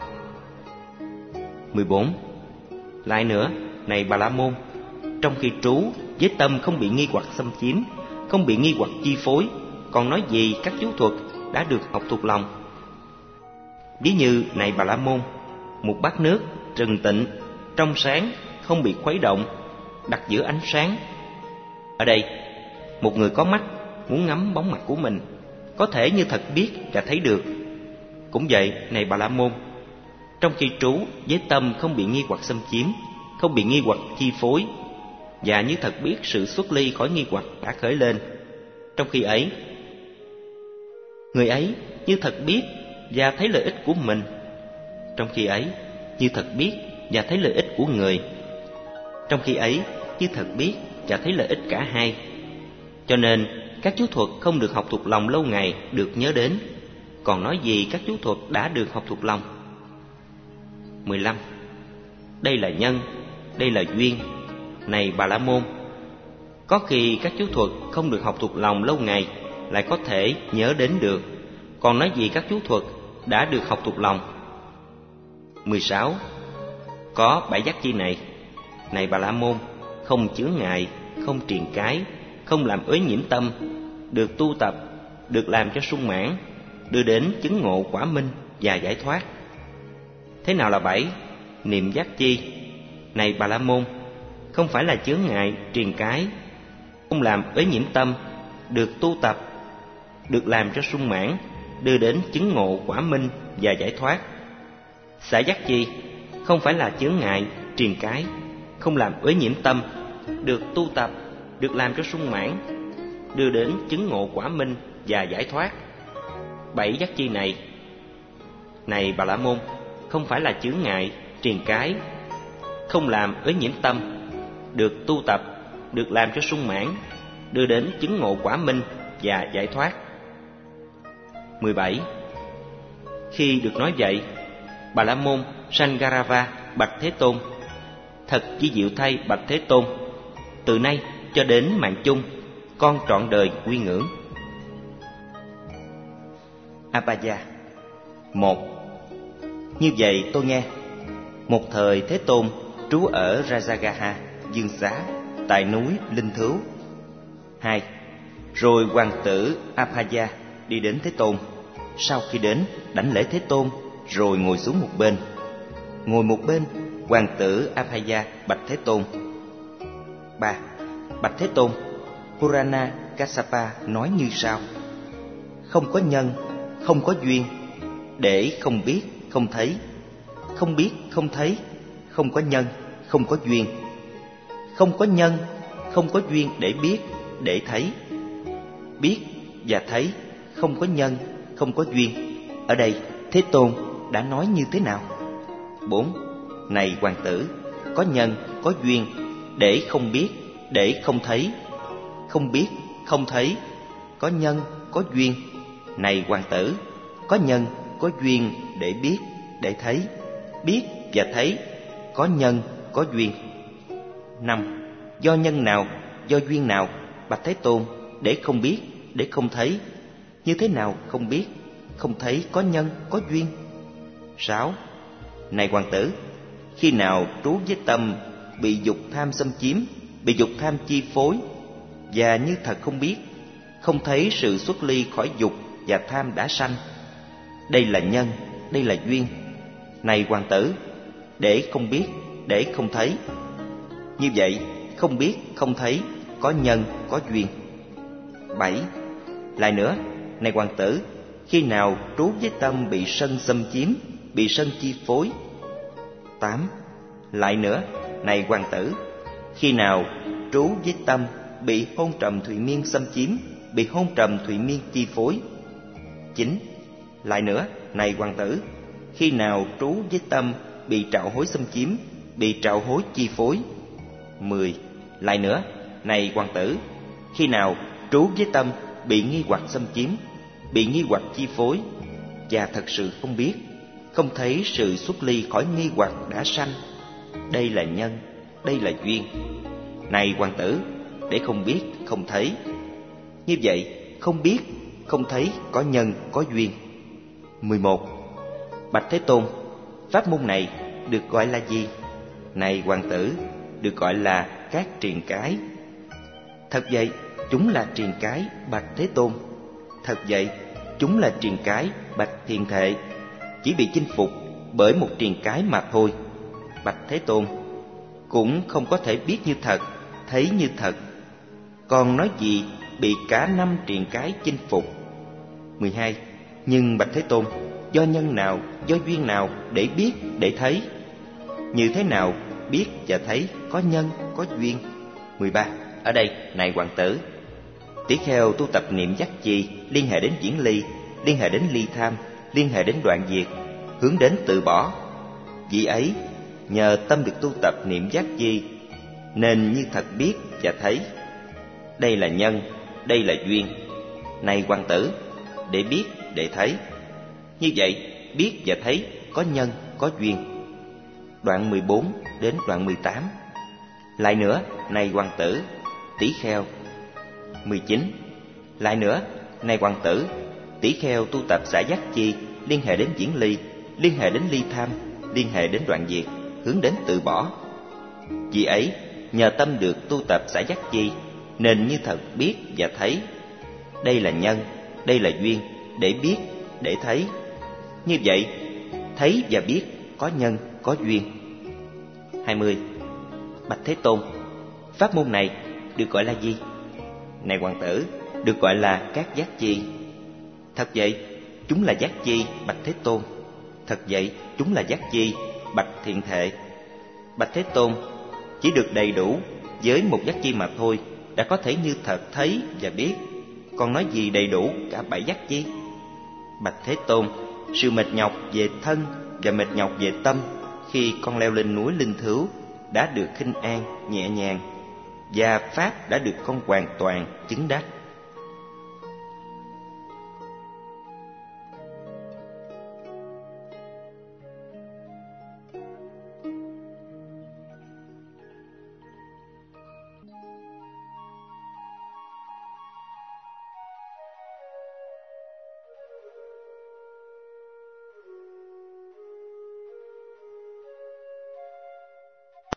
14. Lại nữa, này Bà La Môn, trong khi trú với tâm không bị nghi hoặc xâm chiếm, không bị nghi hoặc chi phối, còn nói gì các chú thuật đã được học thuộc lòng. Ví như: này Bà La Môn, một bát nước trừng tịnh, trong sáng, không bị khuấy động, đặt giữa ánh sáng. Ở đây, một người có mắt muốn ngắm bóng mặt của mình có thể như thật biết và thấy được. Cũng vậy, này Bà La Môn, trong khi trú với tâm không bị nghi hoặc xâm chiếm, không bị nghi hoặc chi phối, và như thật biết sự xuất ly khỏi nghi hoặc đã khởi lên. Trong khi ấy, người ấy như thật biết và thấy lợi ích của mình. Trong khi ấy, như thật biết và thấy lợi ích của người. Trong khi ấy, như thật biết và thấy lợi ích cả hai. Cho nên, các chú thuật không được học thuộc lòng lâu ngày được nhớ đến, Còn nói gì các chú thuật đã được học thuộc lòng? 15. Đây là nhân, đây là duyên. Này Bà La Môn, có khi các chú thuật không được học thuộc lòng lâu ngày lại có thể nhớ đến được. Còn nói gì các chú thuật đã được học thuộc lòng? 16. Có 7 giác chi này. Này Bà La Môn, không chướng ngại, không triền cái, không làm uế nhiễm tâm, được tu tập, được làm cho sung mãn, đưa đến chứng ngộ quả minh và giải thoát. Thế nào là 7? Niệm giác chi. Này Bà La Môn, không phải là chướng ngại, triền cái, không làm uế nhiễm tâm, được tu tập, được làm cho sung mãn, đưa đến chứng ngộ quả minh và giải thoát. Xả giác chi. Không phải là chướng ngại, triền cái, không làm uế nhiễm tâm, được tu tập, được làm cho sung mãn, đưa đến chứng ngộ quả minh và giải thoát. 7 giác chi này. Này Bà La Môn, không phải là chướng ngại, triền cái, không làm uế nhiễm tâm, được tu tập, được làm cho sung mãn, đưa đến chứng ngộ quả minh và giải thoát. 17. Khi được nói vậy, Bà La Môn Sangarava bạch Thế Tôn: Thật chi diệu thay bạch Thế Tôn, từ nay cho đến mạng chung, con trọn đời quy ngưỡng. Abhaya. 1. Như vậy tôi nghe, một thời Thế Tôn trú ở Rajagaha, Dương Xá, tại núi Linh Thứu. 2. Rồi hoàng tử Abhaya đi đến Thế Tôn. Sau khi đến, đảnh lễ Thế Tôn, rồi ngồi xuống một bên. Ngồi một bên, hoàng tử Abhaya bạch Thế Tôn: 3. Bạch Thế Tôn, Purana Kassapa nói như sau: không có nhân, không có duyên, để không biết, không thấy. Không biết, không thấy, không có nhân, không có duyên. Không có nhân, không có duyên để biết, để thấy. Biết và thấy không có nhân, không có duyên. Ở đây Thế Tôn đã nói như thế nào? 4. Này hoàng tử, có nhân, có duyên, để không biết, để không thấy. Không biết, không thấy, có nhân, có duyên. Này hoàng tử, có nhân, có duyên để biết, để thấy. Biết và thấy, có nhân, có duyên. 5. Do nhân nào, do duyên nào, bạch Thế Tôn, để không biết, để không thấy? Như thế nào không biết, không thấy có nhân, có duyên? 6. Này hoàng tử, khi nào trú với tâm bị dục tham xâm chiếm, bị dục tham chi phối, và như thật không biết, không thấy sự xuất ly khỏi dục và tham đã sanh? Đây là nhân, đây là duyên. Này hoàng tử, để không biết, để không thấy. Như vậy, không biết, không thấy, có nhân, có duyên. 7. Lại nữa, này hoàng tử, khi nào trú với tâm bị sân xâm chiếm, bị sân chi phối? 8. Lại nữa, này hoàng tử, khi nào trú với tâm bị hôn trầm thụy miên xâm chiếm, bị hôn trầm thụy miên chi phối? 9. Lại nữa, này hoàng tử, khi nào trú với tâm bị trạo hối xâm chiếm, bị trạo hối chi phối? 10. Lại nữa, này hoàng tử, khi nào trú với tâm bị nghi hoặc xâm chiếm, bị nghi hoặc chi phối, và thật sự không biết, không thấy sự xuất ly khỏi nghi hoặc đã sanh? Đây là nhân, đây là duyên. Này hoàng tử, để không biết, không thấy. Như vậy, không biết, không thấy, có nhân, có duyên. 11. Bạch Thế Tôn, pháp môn này được gọi là gì? Này hoàng tử, được gọi là các triền cái. Thật vậy, chúng là triền cái, bạch Thế Tôn. Thật vậy, chúng là triền cái, bạch Thiền Thệ. Chỉ bị chinh phục bởi một triền cái mà thôi, bạch Thế Tôn. Cũng không có thể biết như thật, thấy như thật. Còn nói gì bị cả 5 triền cái chinh phục? 12. Nhưng bạch Thế Tôn, do nhân nào, do duyên nào để biết, để thấy? Như thế nào biết và thấy có nhân, có duyên? 13. Ở đây, này hoàng tử, tỷ kheo tu tập niệm giác chi liên hệ đến viễn ly, liên hệ đến ly tham, liên hệ đến đoạn diệt, hướng đến từ bỏ. Vì ấy, nhờ tâm được tu tập niệm giác chi, nên như thật biết và thấy. Đây là nhân, đây là duyên. Này hoàng tử, để biết, để thấy, Như vậy, biết và thấy có nhân, có duyên. Đoạn 14 đến đoạn 18. Lại nữa, này hoàng tử, tỷ kheo. 19. Lại nữa, này hoàng tử, tỷ kheo tu tập xả giác chi, liên hệ đến viễn ly, liên hệ đến ly tham, liên hệ đến đoạn diệt, hướng đến từ bỏ. Vì ấy, nhờ tâm được tu tập xả giác chi, nên như thật biết và thấy. Đây là nhân, đây là duyên, để biết, để thấy. Như vậy, thấy và biết có nhân, có duyên. 20. Bạch Thế Tôn, pháp môn này được gọi là gì? Này hoàng tử, được gọi là các giác chi. Thật vậy, chúng là giác chi, bạch Thế Tôn. Thật vậy, chúng là giác chi, bạch Thiện Thệ. Bạch Thế Tôn, chỉ được đầy đủ với một giác chi mà thôi, đã có thể như thật thấy và biết. Còn nói gì đầy đủ cả 7 giác chi? Bạch Thế Tôn, sự mệt nhọc về thân và mệt nhọc về tâm khi con leo lên núi Linh Thứu đã được khinh an, nhẹ nhàng, và pháp đã được con hoàn toàn chứng đắc.